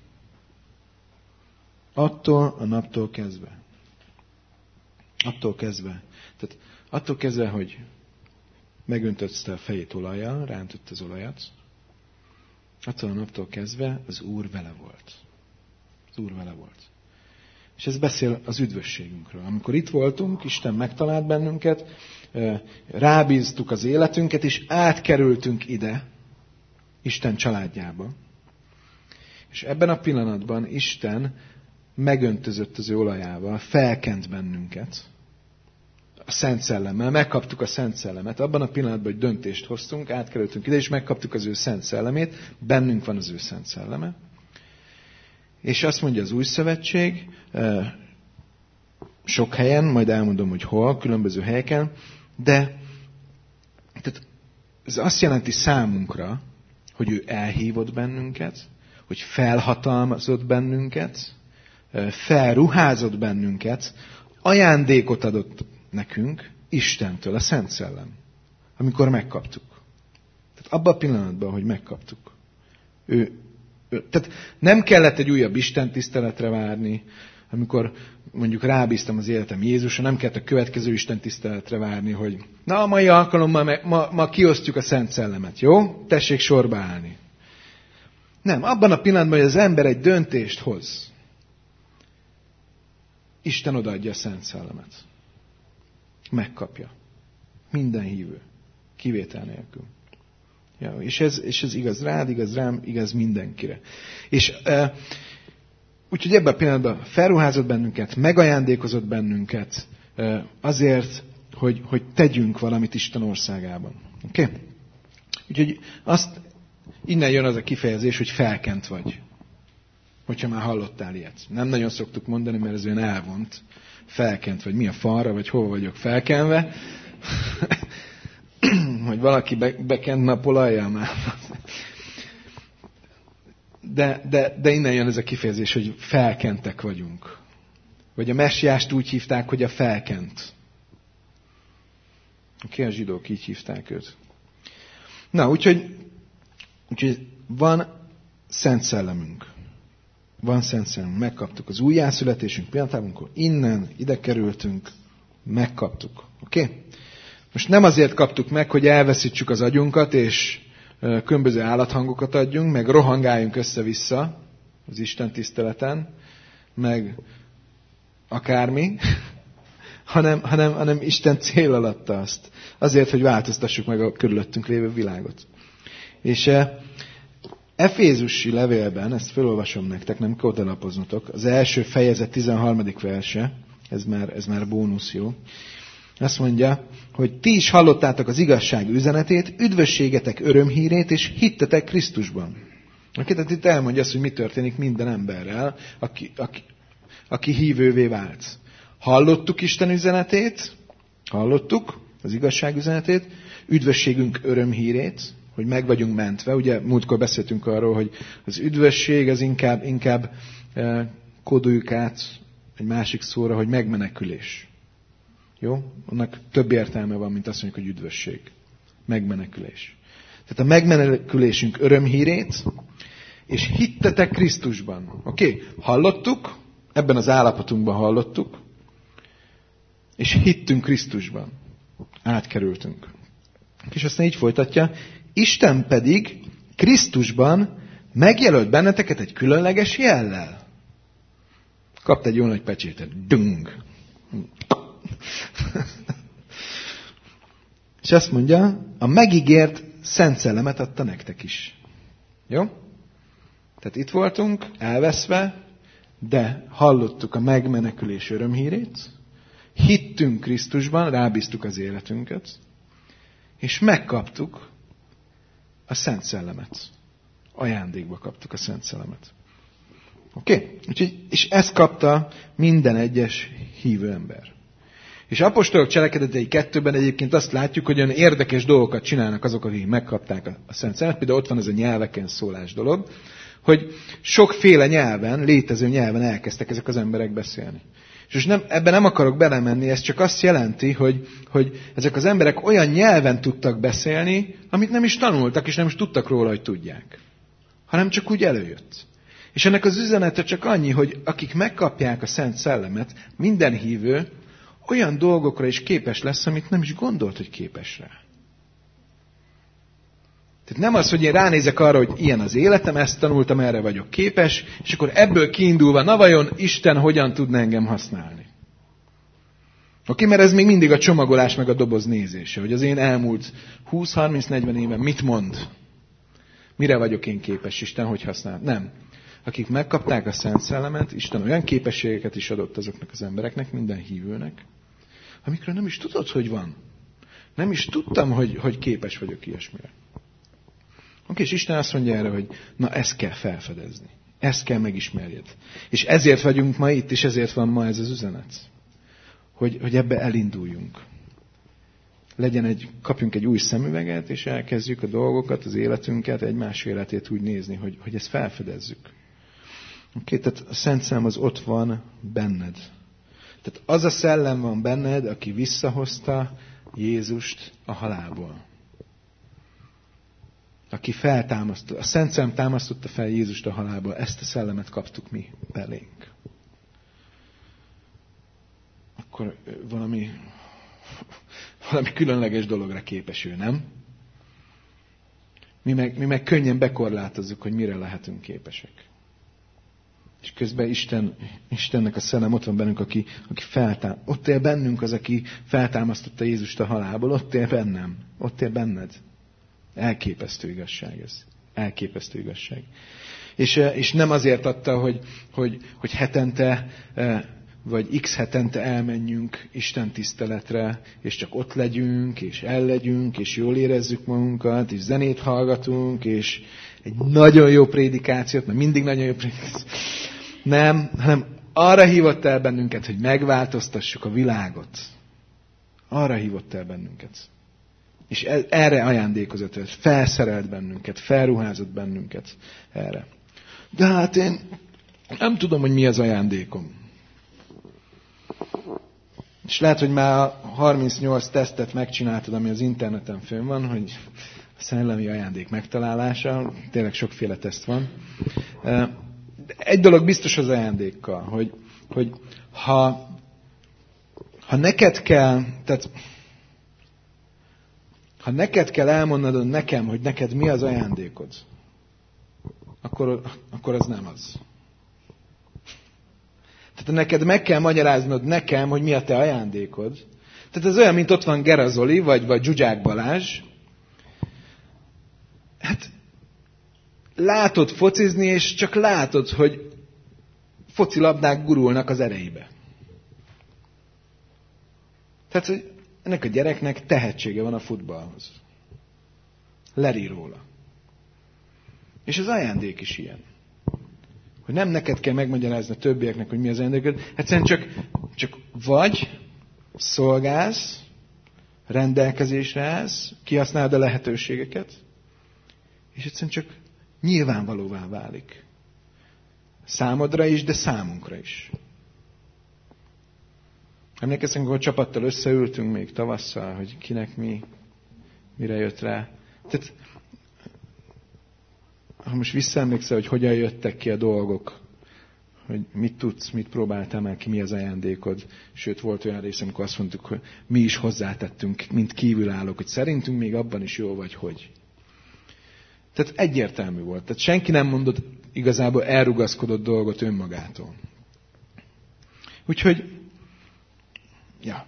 Speaker 1: Attól a naptól kezdve. Attól kezdve. Tehát attól kezdve, hogy megöntötte a fejét olajjal, rántött az olajat, attól a naptól kezdve az Úr vele volt. Az Úr vele volt. És ez beszél az üdvösségünkről. Amikor itt voltunk, Isten megtalált bennünket, rábíztuk az életünket, és átkerültünk ide, Isten családjába. És ebben a pillanatban Isten megöntözött az ő olajával, felkent bennünket a Szent Szellemmel, megkaptuk a Szent Szellemet. Abban a pillanatban, hogy döntést hoztunk, átkerültünk ide, és megkaptuk az ő Szent Szellemét, bennünk van az ő Szent Szelleme. És azt mondja az Új Szövetség, sok helyen, majd elmondom, hogy hol, különböző helyeken, de tehát ez azt jelenti számunkra, hogy ő elhívott bennünket, hogy felhatalmazott bennünket, felruházott bennünket, ajándékot adott nekünk Istentől, a Szent Szellem, amikor megkaptuk. Tehát abban a pillanatban, hogy megkaptuk. Ő, ő, tehát nem kellett egy újabb istentiszteletre várni, amikor mondjuk rábíztam az életem Jézusra, nem kellett a következő istentiszteletre várni, hogy na, a mai alkalommal ma, ma kiosztjuk a Szent Szellemet, jó? Tessék sorba állni. Nem, abban a pillanatban, hogy az ember egy döntést hoz, Isten odaadja a Szent Szellemet. Megkapja. Minden hívő. Kivétel nélkül. Ja, és, ez, és ez igaz rád, igaz rám, igaz mindenkire. És e, úgyhogy ebben a pillanatban felruházott bennünket, megajándékozott bennünket e, azért, hogy, hogy tegyünk valamit Isten országában. Oké? Okay? Úgyhogy azt, innen jön az a kifejezés, hogy felkent vagy. Hogyha már hallottál ilyet. Nem nagyon szoktuk mondani, mert ez olyan elvont. Felkent vagy. Mi a falra, vagy hova vagyok felkenve. Hogy valaki be, bekent napolajjal már. de, de, de innen jön ez a kifejezés, hogy felkentek vagyunk. Vagy a messiást úgy hívták, hogy a felkent. Oké, a zsidók így hívták őt. Na, úgyhogy, úgyhogy van Szent Szellemünk. Van Szent Szellemünk. Megkaptuk az újjászületésünk pillanatában, amikor innen, ide kerültünk, megkaptuk. Oké? Okay? Most nem azért kaptuk meg, hogy elveszítsük az agyunkat, és különböző állathangokat adjunk, meg rohangáljunk össze-vissza az Isten tiszteleten, meg akármi, hanem, hanem, hanem Isten céllal adta azt. Azért, hogy változtassuk meg a körülöttünk lévő világot. És Efézusi levélben, ezt felolvasom nektek, nem kell odalapoznotok, az első fejezet tizenharmadik verse, ez már, ez már bónusz jó. Azt mondja, hogy ti is hallottátok az igazság üzenetét, üdvösségetek örömhírét, és hittetek Krisztusban. Tehát itt elmondja azt, hogy mi történik minden emberrel, aki, aki, aki hívővé vált. Hallottuk Isten üzenetét, hallottuk az igazság üzenetét, üdvösségünk örömhírét, hogy meg vagyunk mentve. Ugye múltkor beszéltünk arról, hogy az üdvösség az inkább, inkább eh, kódoljuk át egy másik szóra, hogy megmenekülés. Jó? Annak több értelme van, mint azt mondjuk, hogy üdvösség. Megmenekülés. Tehát a megmenekülésünk örömhírét, és hittetek Krisztusban. Oké? Okay? Hallottuk, ebben az állapotunkban hallottuk, és hittünk Krisztusban. Átkerültünk. És aztán így folytatja, Isten pedig Krisztusban megjelölt benneteket egy különleges jellel. Kapt egy jó nagy pecsétet. Dung! És azt mondja, a megígért Szent Szellemet adta nektek is. Jó? Tehát itt voltunk, elveszve, de hallottuk a megmenekülés örömhírét, hittünk Krisztusban, rábíztuk az életünket, és megkaptuk a Szent Szellemet. Ajándékba kaptuk a Szent Szellemet. Oké? Okay? Úgyhogy, és ezt kapta minden egyes hívő ember. És apostolok cselekedetei kettőben egyébként azt látjuk, hogy olyan érdekes dolgokat csinálnak azok, akik megkapták a, a Szent Szellemet. Például ott van ez a nyelveken szólás dolog, hogy sokféle nyelven, létező nyelven elkezdtek ezek az emberek beszélni. És most nem, ebben nem akarok belemenni, ez csak azt jelenti, hogy, hogy ezek az emberek olyan nyelven tudtak beszélni, amit nem is tanultak, és nem is tudtak róla, hogy tudják. Hanem csak úgy előjött. És ennek az üzenete csak annyi, hogy akik megkapják a Szent Szellemet, minden hívő olyan dolgokra is képes lesz, amit nem is gondolt, hogy képes rá. Tehát nem az, hogy én ránézek arra, hogy ilyen az életem, ezt tanultam, erre vagyok képes, és akkor ebből kiindulva, na vajon Isten hogyan tudna engem használni? Oké, mert ez még mindig a csomagolás meg a doboz nézése, hogy az én elmúlt húsz harminc negyven éven mit mond? Mire vagyok én képes, Isten hogy használ? Nem. Akik megkapták a Szent Szellemet, Isten olyan képességeket is adott azoknak az embereknek, minden hívőnek, amikről nem is tudod, hogy van. Nem is tudtam, hogy, hogy képes vagyok ilyesmire. Oké, és Isten azt mondja erre, hogy na ezt kell felfedezni. Ezt kell megismerjed. És ezért vagyunk ma itt, és ezért van ma ez az üzenet. Hogy, hogy ebbe elinduljunk. Legyen egy, kapjunk egy új szemüveget, és elkezdjük a dolgokat, az életünket, egymás életét úgy nézni, hogy, hogy ezt felfedezzük. Oké, tehát a Szent Szellem az ott van benned. Tehát az a szellem van benned, aki visszahozta Jézust a halálból. Aki feltámasztotta, a Szent Szellem támasztotta fel Jézust a halálból. Ezt a szellemet kaptuk mi belénk. Akkor valami, valami különleges dologra képes ő, nem? Mi meg, mi meg könnyen bekorlátozzuk, hogy mire lehetünk képesek. És közben Isten, Istennek a szellem ott van bennünk, aki, aki feltám, ott él bennünk az, aki feltámasztotta Jézust a halálból, ott él bennem, ott él benned. Elképesztő igazság ez. Elképesztő igazság. És, és nem azért adta, hogy, hogy, hogy hetente, vagy x hetente elmenjünk Isten tiszteletre, és csak ott legyünk, és ellegyünk, és jól érezzük magunkat, és zenét hallgatunk, és egy nagyon jó prédikációt, mert mindig nagyon jó prédikációt. Nem, hanem arra hívott el bennünket, hogy megváltoztassuk a világot. Arra hívott el bennünket. És erre ajándékozott, felszerelt bennünket, felruházott bennünket erre. De hát én nem tudom, hogy mi az ajándékom. És lehet, hogy már harmincnyolc tesztet megcsináltad, ami az interneten fönn van, hogy a szellemi ajándék megtalálása, tényleg sokféle teszt van. Egy dolog biztos az ajándékkal, hogy, hogy ha, ha neked kell, tehát ha neked kell elmondanod nekem, hogy neked mi az ajándékod, akkor, akkor az nem az. Tehát neked meg kell magyaráznod nekem, hogy mi a te ajándékod. Tehát ez olyan, mint ott van Gerazoli, vagy, vagy Zsuzsák Balázs. Hát látod focizni, és csak látod, hogy focilabdák gurulnak az erejébe. Tehát, hogy ennek a gyereknek tehetsége van a futballhoz. Leri róla. És az ajándék is ilyen. Hogy nem neked kell megmagyarázni a többieknek, hogy mi az ajándékod. Egyszerűen csak, csak vagy szolgálsz, rendelkezésre állsz, kihasználod a lehetőségeket, és egyszerűen csak nyilvánvalóvá válik. Számodra is, de számunkra is. Emlékeztem, amikor a csapattal összeültünk még tavasszal, hogy kinek mi, mire jött rá. Tehát, ha most visszaemlékszel, hogy hogyan jöttek ki a dolgok, hogy mit tudsz, mit próbáltál meg ki, mi az ajándékod. Sőt, volt olyan rész, amikor azt mondtuk, hogy mi is hozzátettünk, mint kívülállók, hogy szerintünk még abban is jó vagy, hogy. Tehát egyértelmű volt. Tehát senki nem mondott igazából elrugaszkodott dolgot önmagától. Úgyhogy, ja.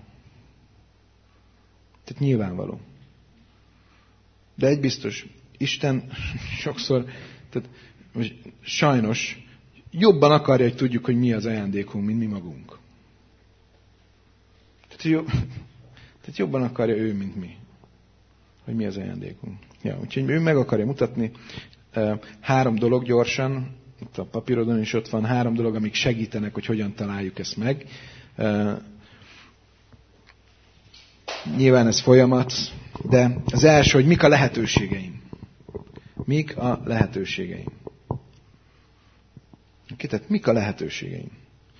Speaker 1: Tehát nyilvánvaló. De egy biztos, Isten sokszor, tehát most sajnos jobban akarja, hogy tudjuk, hogy mi az ajándékunk, mint mi magunk. Tehát, jobb, tehát jobban akarja ő, mint mi, hogy mi az ajándékunk. Ja, úgyhogy ő meg akarja mutatni három dolog gyorsan, itt a papírodon is ott van, három dolog, amik segítenek, hogy hogyan találjuk ezt meg. Nyilván ez folyamat, de az első, hogy mik a lehetőségeim. Mik a lehetőségeim? Oké, tehát mik a lehetőségeim?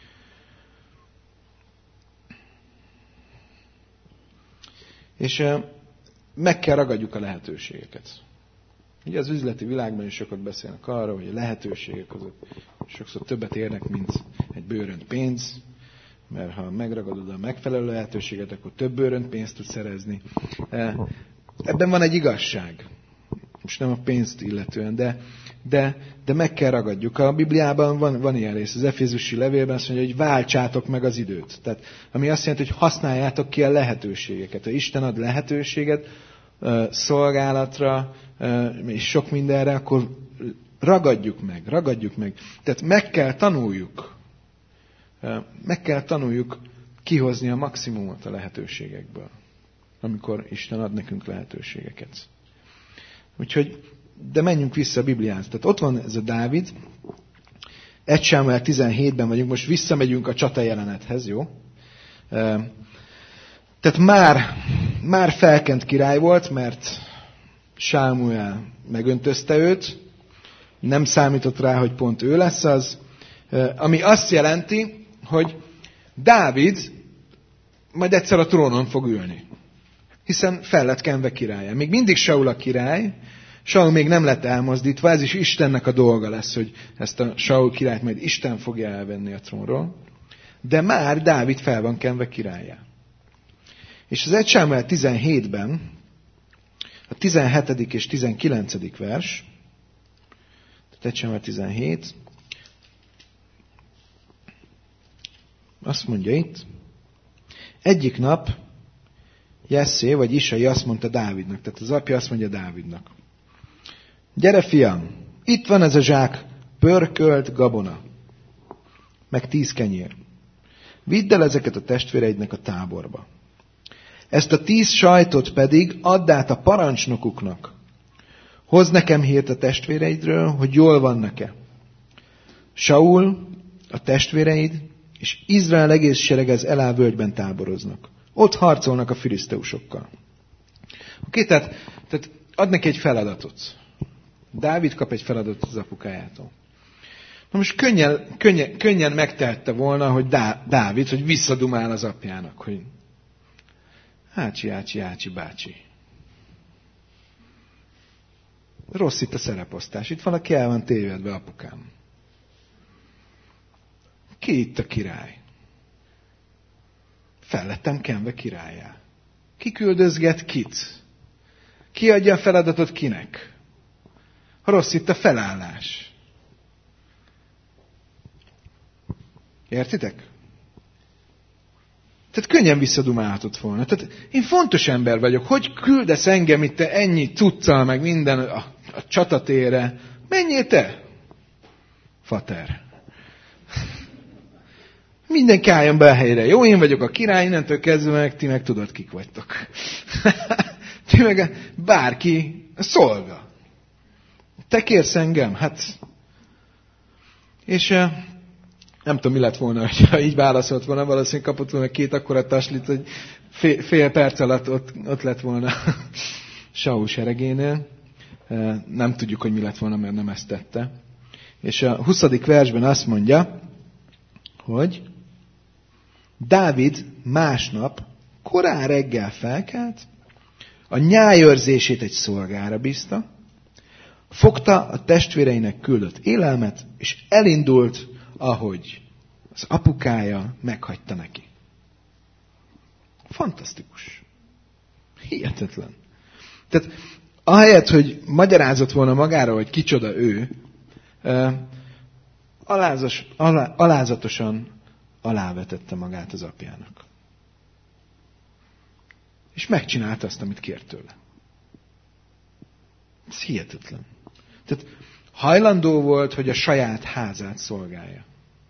Speaker 1: És meg kell ragadjuk a lehetőségeket. Ugye az üzleti világban is sokat beszélnek arról, hogy a lehetőségek azok sokszor többet érnek, mint egy bőrönt pénz, mert ha megragadod a megfelelő lehetőséget, akkor több bőrönt pénzt tudsz szerezni. Ebben van egy igazság. Most nem a pénzt illetően, de, de, de meg kell ragadjuk. A Bibliában van, van ilyen rész, az Efézusi levélben azt mondja, hogy váltsátok meg az időt. Tehát, ami azt jelenti, hogy használjátok ki a lehetőségeket. Ha Isten ad lehetőséget szolgálatra és sok mindenre, akkor ragadjuk meg, ragadjuk meg. Tehát meg kell tanuljuk, meg kell tanuljuk kihozni a maximumot a lehetőségekből, amikor Isten ad nekünk lehetőségeket. Úgyhogy, de menjünk vissza a Bibliához. Tehát ott van ez a Dávid, egy Sámuel tizenhétben vagyunk, most visszamegyünk a csata jelenethez, jó? Tehát már, már felkent király volt, mert Sámuel megöntözte őt, nem számított rá, hogy pont ő lesz az, ami azt jelenti, hogy Dávid majd egyszer a trónon fog ülni. Hiszen fel lett kenve királya. Még mindig Saul a király, Saul még nem lett elmozdítva, ez is Istennek a dolga lesz, hogy ezt a Saul királyt majd Isten fogja elvenni a trónról. De már Dávid fel van kenve királyá. És az egy Sámuel tizenhétben, a tizenhetedik és tizenkilencedik vers, tehát egy Sámuel tizenhét, azt mondja itt, egyik nap Jesszé, vagy Isai azt mondta Dávidnak, tehát az apja azt mondja Dávidnak, gyere fiam, itt van ez a zsák pörkölt gabona, meg tíz kenyér. Vidd el ezeket a testvéreidnek a táborba. Ezt a tíz sajtot pedig add át a parancsnokuknak. Hozz nekem hírt a testvéreidről, hogy jól vannak-e. Saul, a testvéreid és Izrael egész sereg az Elá völgyben táboroznak. Ott harcolnak a filiszteusokkal. Oké, tehát, tehát ad neki egy feladatot. Dávid kap egy feladatot az apukájától. Na most könnyen, könnyen, könnyen megtehette volna, hogy Dá, Dávid, hogy visszadumál az apjának, hogy ácsi, ácsi, ácsi, bácsi. Rossz itt a szereposztás. Itt valaki el van tévedve, apukám. Ki itt a király? Fel lettem kenve királlyá. Ki küldözget kit? Ki adja a feladatot kinek? Rossz itt a felállás. Értitek? Tehát könnyen visszadumálhatott volna. Tehát én fontos ember vagyok. Hogy küldesz engem itt te ennyi cuccal, meg minden a, a csatatérre? Menjél te, fater. Mindenki álljon be a helyre. Jó, én vagyok a király, innentől kezdve meg ti meg tudod, kik vagytok. Ti meg bárki a szolga. Te kérsz engem? Hát... És nem tudom, mi lett volna, ha így válaszolt volna, valószínűleg kapott volna két akkora taslit, hogy fél, fél perc alatt ott, ott lett volna Saul seregénél. Nem tudjuk, hogy mi lett volna, mert nem ezt tette. És a huszadik versben azt mondja, hogy Dávid másnap korán reggel felkelt, a nyájőrzését egy szolgára bízta, fogta a testvéreinek küldött élelmet, és elindult, ahogy az apukája meghagyta neki. Fantasztikus. Hihetetlen. Tehát ahelyett, hogy magyarázott volna magára, hogy kicsoda ő, alázos, alá, alázatosan alávetette magát az apjának. És megcsinálta azt, amit kért tőle. Ez hihetetlen. Tehát hajlandó volt, hogy a saját házát szolgálja.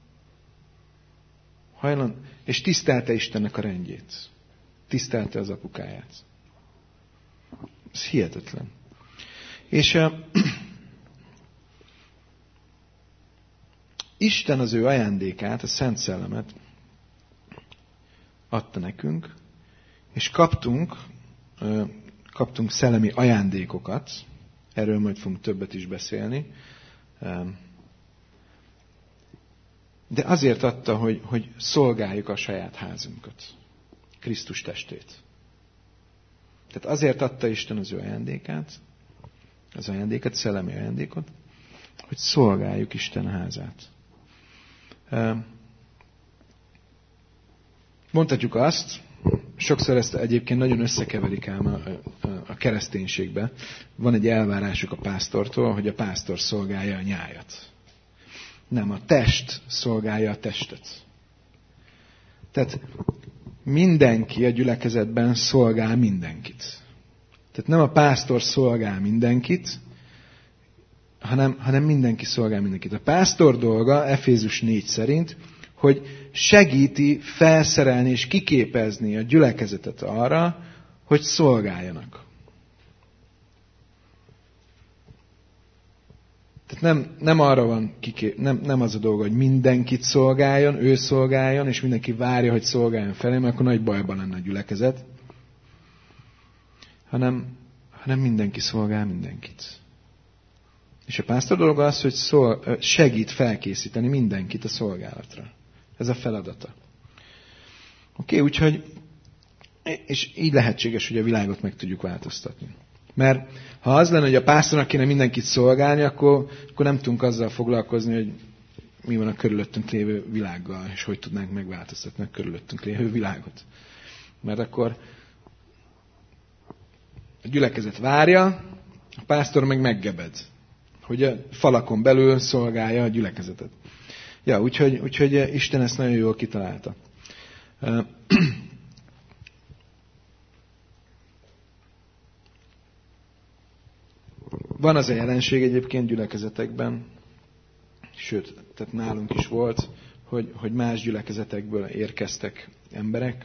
Speaker 1: Hajlandó, és tisztelte Istennek a rendjét. Tisztelte az apukáját. Ez hihetetlen. És uh, Isten az ő ajándékát, a Szent Szellemet adta nekünk, és kaptunk, uh, kaptunk szellemi ajándékokat, erről majd fogunk többet is beszélni, um, de azért adta, hogy, hogy szolgáljuk a saját házunkat, Krisztus testét. Tehát azért adta Isten az ő ajándékát, az ajándékot, szellemi ajándékot, hogy szolgáljuk Isten házát. Mondhatjuk azt, sokszor ezt egyébként nagyon összekeverik ám a, a, a kereszténységbe. Van egy elvárásuk a pásztortól, hogy a pásztor szolgálja a nyájat. Nem, a test szolgálja a testet. Tehát mindenki a gyülekezetben szolgál mindenkit. Tehát nem a pásztor szolgál mindenkit, hanem, hanem mindenki szolgál mindenkit. A pásztor dolga, Efézus négy szerint, hogy segíti felszerelni és kiképezni a gyülekezetet arra, hogy szolgáljanak. Tehát nem, nem arra van, kikép, nem, nem az a dolga, hogy mindenkit szolgáljon, ő szolgáljon, és mindenki várja, hogy szolgáljon felé, mert akkor nagy bajban lenne a gyülekezet. Hanem, hanem mindenki szolgál mindenkit. És a pásztor dolga az, hogy szol, segít felkészíteni mindenkit a szolgálatra. Ez a feladata. Oké, okay, úgyhogy, és így lehetséges, hogy a világot meg tudjuk változtatni. Mert ha az lenne, hogy a pásztornak kéne mindenkit szolgálni, akkor, akkor nem tudunk azzal foglalkozni, hogy mi van a körülöttünk lévő világgal, és hogy tudnánk megváltoztatni a körülöttünk lévő világot. Mert akkor a gyülekezet várja, a pásztor meg meggebed, hogy a falakon belül szolgálja a gyülekezetet. Ja, úgyhogy, úgyhogy Isten ezt nagyon jól kitalálta. Van az a jelenség egyébként gyülekezetekben, sőt, tehát nálunk is volt, hogy, hogy más gyülekezetekből érkeztek emberek,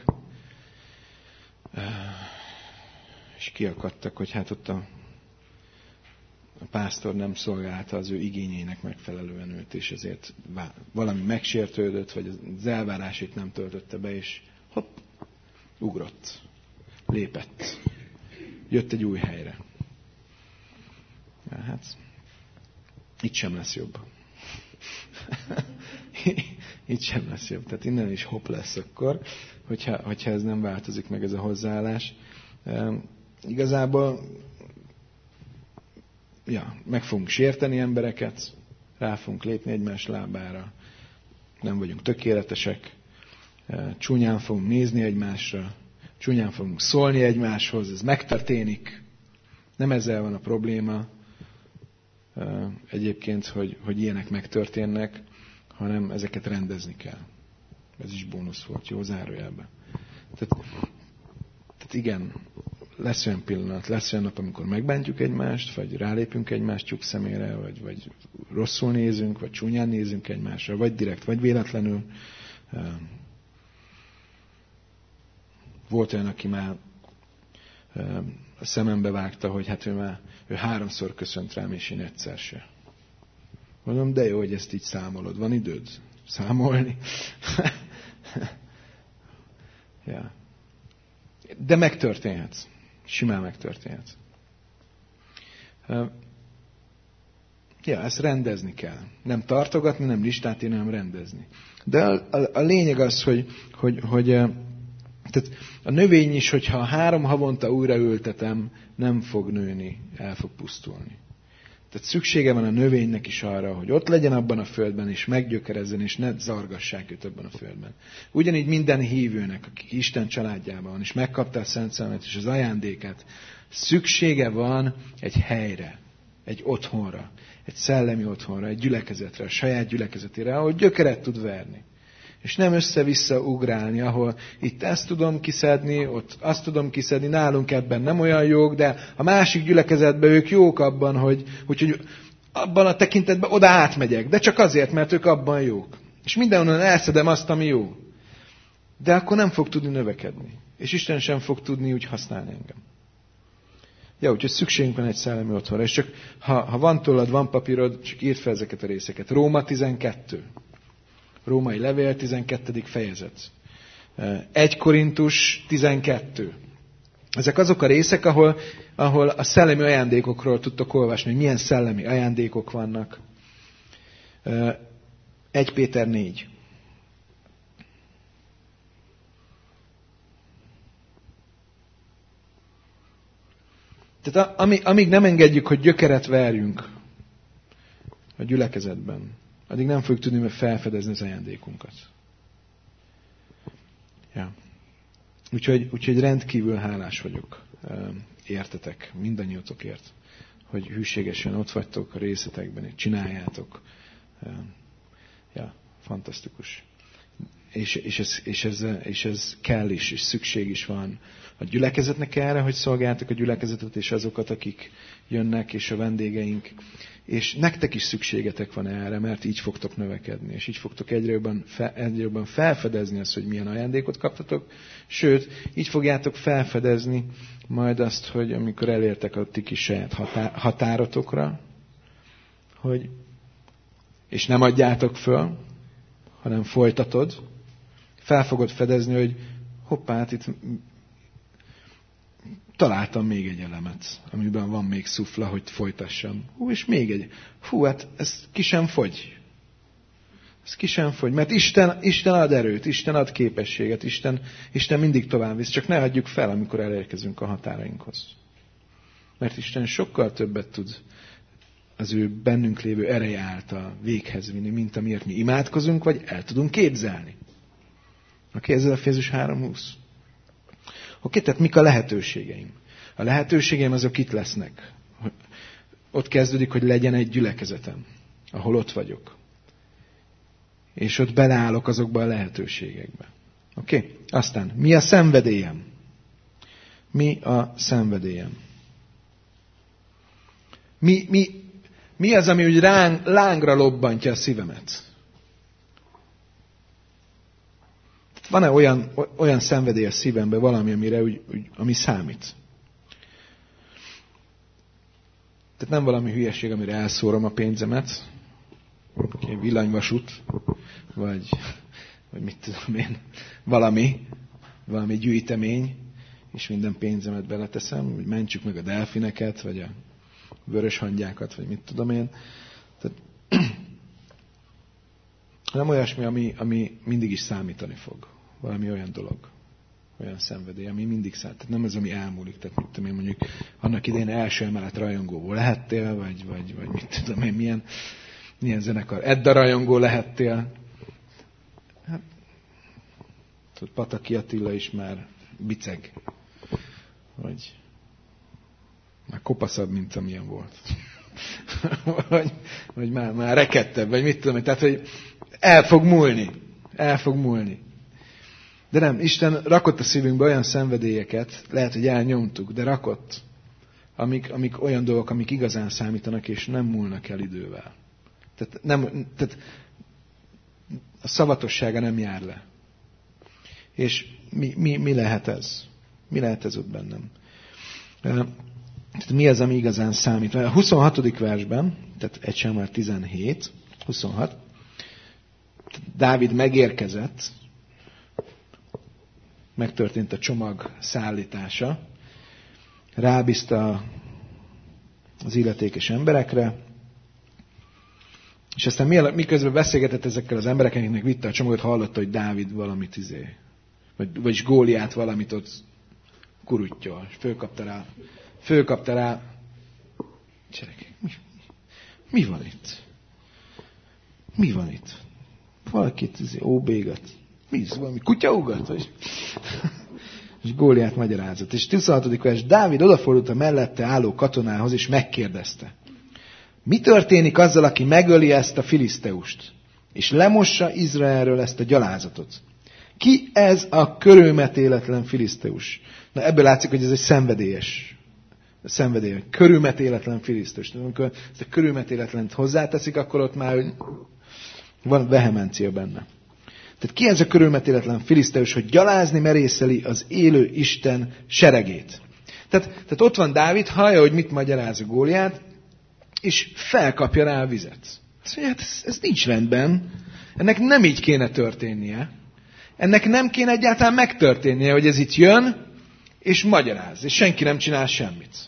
Speaker 1: és kiakadtak, hogy hát ott a, a pásztor nem szolgálta az ő igényének megfelelően őt, és ezért valami megsértődött, vagy az elvárásait nem töltötte be, és hopp, ugrott, lépett, jött egy új helyre. Ja, hát itt sem lesz jobb. Itt sem lesz jobb. Tehát innen is hopp lesz akkor, hogyha, hogyha ez nem változik meg, ez a hozzáállás. E, igazából ja, meg fogunk sérteni embereket, rá fogunk lépni egymás lábára, nem vagyunk tökéletesek, e, csúnyán fogunk nézni egymásra, csúnyán fogunk szólni egymáshoz, ez megtörténik. Nem ezzel van a probléma e, egyébként, hogy, hogy ilyenek megtörténnek, hanem ezeket rendezni kell. Ez is bónusz volt, jó zárójelben. Tehát, tehát igen, lesz olyan pillanat, lesz olyan nap, amikor megbántjuk egymást, vagy rálépünk egymást tyúk szemére, vagy, vagy rosszul nézünk, vagy csúnyán nézünk egymásra, vagy direkt, vagy véletlenül. Volt olyan, aki már a szemembe vágta, hogy hát ő már ő háromszor köszönt rám, és én egyszer se. Mondom, de jó, hogy ezt így számolod. Van időd számolni? Ja. De megtörténhet. Simán megtörténhet. Ja, ezt rendezni kell. Nem tartogatni, nem listát írni, hanem rendezni. De a, a, a lényeg az, hogy, hogy, hogy tehát a növény is, hogyha három havonta újra ültetem, nem fog nőni, el fog pusztulni. Tehát szüksége van a növénynek is arra, hogy ott legyen abban a földben, és meggyökerezzen, és ne zargassák őt abban a földben. Ugyanígy minden hívőnek, aki Isten családjában van, és megkapta a Szent Szellemet és az ajándékát, szüksége van egy helyre, egy otthonra, egy szellemi otthonra, egy gyülekezetre, a saját gyülekezetére, ahol gyökeret tud verni. És nem össze-vissza ugrálni, ahol itt ezt tudom kiszedni, ott azt tudom kiszedni, nálunk ebben nem olyan jók, de a másik gyülekezetben ők jók abban, hogy, hogy abban a tekintetben oda átmegyek, de csak azért, mert ők abban jók. És mindenhonnan elszedem azt, ami jó. De akkor nem fog tudni növekedni. És Isten sem fog tudni úgy használni engem. Ja, úgyhogy szükségünk van egy szellemi otthonra. És csak ha, ha van tollad, van papírod, csak írd fel ezeket a részeket. Róma tizenkettő. Római levél, tizenkettedik fejezet. egy Korintus tizenkettő. Ezek azok a részek, ahol, ahol a szellemi ajándékokról tudtok olvasni, hogy milyen szellemi ajándékok vannak. egy Péter négy. Tehát amíg nem engedjük, hogy gyökeret verjünk a gyülekezetben, addig nem fogjuk tudni felfedezni az ajándékunkat. Ja. Úgyhogy, úgyhogy rendkívül hálás vagyok értetek, mindannyiótokért, hogy hűségesen ott vagytok a részletekben, csináljátok. Ja, fantasztikus. És, és, ez, és, ez, és ez kell is, és szükség is van a gyülekezetnek erre, hogy szolgáltak a gyülekezetet, és azokat, akik jönnek, és a vendégeink. És nektek is szükségetek van erre, mert így fogtok növekedni, és így fogtok egyre jobban, fe, egyre jobban felfedezni azt, hogy milyen ajándékot kaptatok. Sőt, így fogjátok felfedezni majd azt, hogy amikor elértek a ti kis saját határ, határotokra, hogy és nem adjátok föl, hanem folytatod, fel fogod fedezni, hogy hoppá, hát itt találtam még egy elemet, amiben van még szufla, hogy folytassam. Hú, és még egy. Hú, hát ez ki sem fogy. Ez ki sem fogy, mert Isten, Isten ad erőt, Isten ad képességet, Isten, Isten mindig tovább visz, csak ne hagyjuk fel, amikor elérkezünk a határainkhoz. Mert Isten sokkal többet tud az ő bennünk lévő ereje által véghez vinni, mint amiért mi imádkozunk, vagy el tudunk képzelni. Oké, ez a Efézus három húsz. Oké, tehát mik a lehetőségeim? A lehetőségeim azok itt lesznek. Ott kezdődik, hogy legyen egy gyülekezetem, ahol ott vagyok. És ott beleállok azokba a lehetőségekbe. Oké? Aztán, mi a szenvedélyem? Mi a szenvedélyem? Mi, mi, mi az, ami úgy ráng, lángra lobbantja a szívemet? Van-e olyan, olyan szenvedély a szívemben, valami, amire úgy, úgy, ami számít? Tehát nem valami hülyeség, amire elszórom a pénzemet, villanyvasút, vagy, vagy mit tudom én, valami, valami gyűjtemény, és minden pénzemet beleteszem, hogy mentsük meg a delfineket, vagy a vörös hangyákat, vagy mit tudom én. Tehát, hanem olyasmi, ami, ami mindig is számítani fog. Valami olyan dolog, olyan szenvedély, ami mindig számít. Tehát nem az, ami elmúlik. Tehát mit tudom én, mondjuk annak idején első emelet rajongó lehettél, vagy, vagy, vagy mit tudom én, milyen, milyen zenekar. Edda rajongó lehettél. Hát, tudod, Pataki Attila is már biceg. Vagy már kopaszabb, mint amilyen volt. vagy vagy már, már rekettebb, vagy mit tudom én. Tehát, hogy el fog múlni. El fog múlni. De nem, Isten rakott a szívünkbe olyan szenvedélyeket, lehet, hogy elnyomtuk, de rakott, amik, amik olyan dolgok, amik igazán számítanak, és nem múlnak el idővel. Tehát, nem, tehát a szavatossága nem jár le. És mi, mi, mi lehet ez? Mi lehet ez ott bennem? Tehát mi az, ami igazán számít? A huszonhatodik versben, tehát egy Sámuel tizenhét, huszonhat, Dávid megérkezett, megtörtént a csomag szállítása, rábízta az illetékes emberekre, és aztán miközben beszélgetett ezekkel az emberekkel, akiknek vitte a csomagot, hallotta, hogy Dávid valamit izé, vagy, vagyis Góliát valamit ott kurutyol, és fölkapta rá, fölkapta rá, gyerekek, mi, mi van itt? Mi van itt? Valakit izé, óbégat. Mi ez? Valami kutyaugat? Vagy? És Góliát magyarázott. És huszonhatodik vers, Dávid odafordult a mellette álló katonához, és megkérdezte. Mi történik azzal, aki megöli ezt a filiszteust, és lemossa Izraelről ezt a gyalázatot? Ki ez a körülmetéletlen filiszteus? Na ebből látszik, hogy ez egy szenvedélyes. Szenvedélyes. Körülmetéletlen filiszteus. Amikor ezt a körülmetéletlent hozzáteszik, akkor ott már van vehemencia benne. Tehát ki ez a körülmetéletlen filiszteus, hogy gyalázni merészeli az élő Isten seregét? Tehát, tehát ott van Dávid, hallja, hogy mit magyaráz a Góliát, és felkapja rá a vizet. Azt mondja, hát ez, ez nincs rendben. Ennek nem így kéne történnie. Ennek nem kéne egyáltalán megtörténnie, hogy ez itt jön, és magyaráz, és senki nem csinál semmit.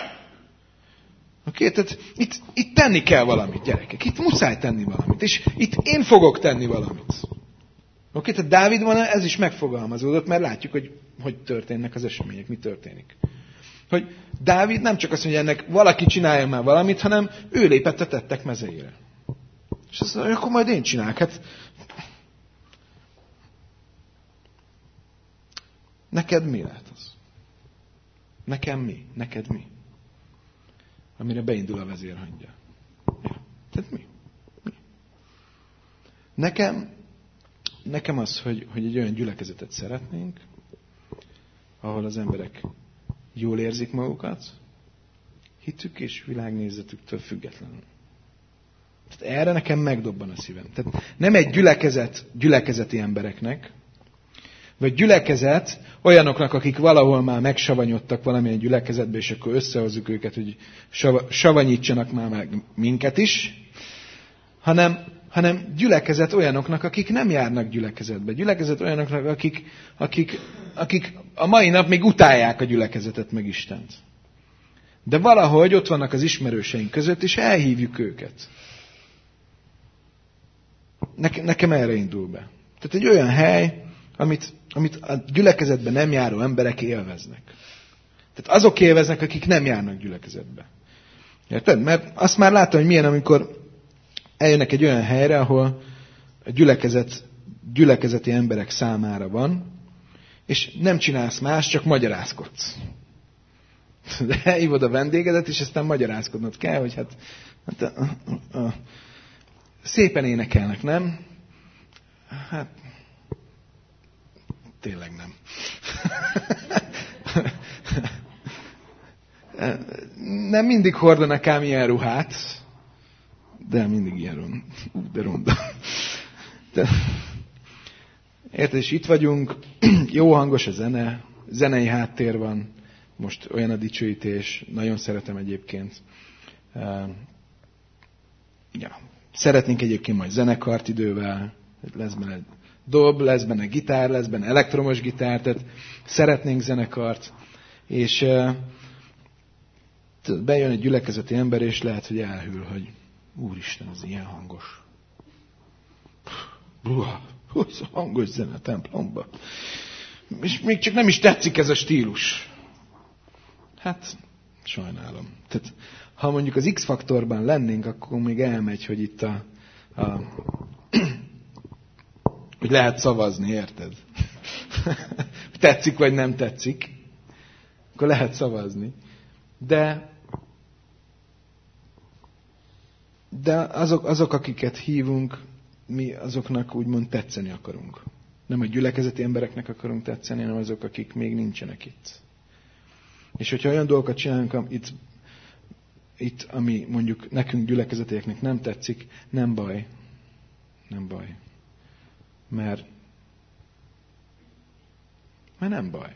Speaker 1: Oké, okay? Tehát itt, itt tenni kell valamit, gyerekek. Itt muszáj tenni valamit. És itt én fogok tenni valamit. Oké, okay? Tehát Dávidban ez is megfogalmazódott, mert látjuk, hogy hogy történnek az események, mi történik. Hogy Dávid nem csak azt mondja, ennek valaki csinálja már valamit, hanem ő lépett a tettek mezeire. És azt mondja, akkor majd én csinálok. Hát neked mi lehet az? Nekem mi? Neked mi? Amire beindul a vezérhangja. Ja. Tehát mi? mi? Nekem, nekem az, hogy, hogy egy olyan gyülekezetet szeretnénk, ahol az emberek jól érzik magukat, hitük és világnézetüktől függetlenül. Tehát erre nekem megdobban a szívem. Tehát nem egy gyülekezet gyülekezeti embereknek, vagy gyülekezet olyanoknak, akik valahol már megsavanyodtak valamilyen gyülekezetbe, és akkor összehozzuk őket, hogy savanyítsanak már meg minket is, hanem, hanem gyülekezet olyanoknak, akik nem járnak gyülekezetbe. Gyülekezet olyanoknak, akik, akik, akik a mai nap még utálják a gyülekezetet meg Istent. De valahogy ott vannak az ismerőseink között, és elhívjuk őket. Ne, nekem erre indul be. Tehát egy olyan hely, amit, amit a gyülekezetben nem járó emberek élveznek. Tehát azok élveznek, akik nem járnak gyülekezetbe. Érted? Mert azt már látom, hogy milyen, amikor eljönnek egy olyan helyre, ahol a gyülekezet, gyülekezeti emberek számára van, és nem csinálsz más, csak magyarázkodsz. De elhívod a vendégedet, és aztán magyarázkodnod kell, hogy hát, hát a, a, a, szépen énekelnek, nem? Hát tényleg nem. Nem mindig hordanak ám ilyen ruhát, de mindig ilyen de ronda. De, érted, és itt vagyunk, jó hangos a zene, zenei háttér van, most olyan a dicsőítés, nagyon szeretem egyébként. Ja. Szeretnénk egyébként majd zenekart idővel, lesz benne dob, lesz benne gitár, lesz benne elektromos gitár, tehát szeretnénk zenekart, és bejön egy gyülekezeti ember, és lehet, hogy elhűl, hogy Úristen, ez ilyen hangos. Buha, húsz hangos zene a templomba. És még csak nem is tetszik ez a stílus. Hát, sajnálom. Tehát, ha mondjuk az X-faktorban lennénk, akkor még elmegy, hogy itt a, a hogy lehet szavazni, érted? Tetszik vagy nem tetszik, akkor lehet szavazni. De, de azok, azok, akiket hívunk, mi azoknak úgymond tetszeni akarunk. Nem a gyülekezeti embereknek akarunk tetszeni, hanem azok, akik még nincsenek itt. És hogyha olyan dolgokat csinálunk, itt, itt, ami mondjuk nekünk gyülekezetieknek nem tetszik, nem baj. Nem baj. Mert, mert nem baj.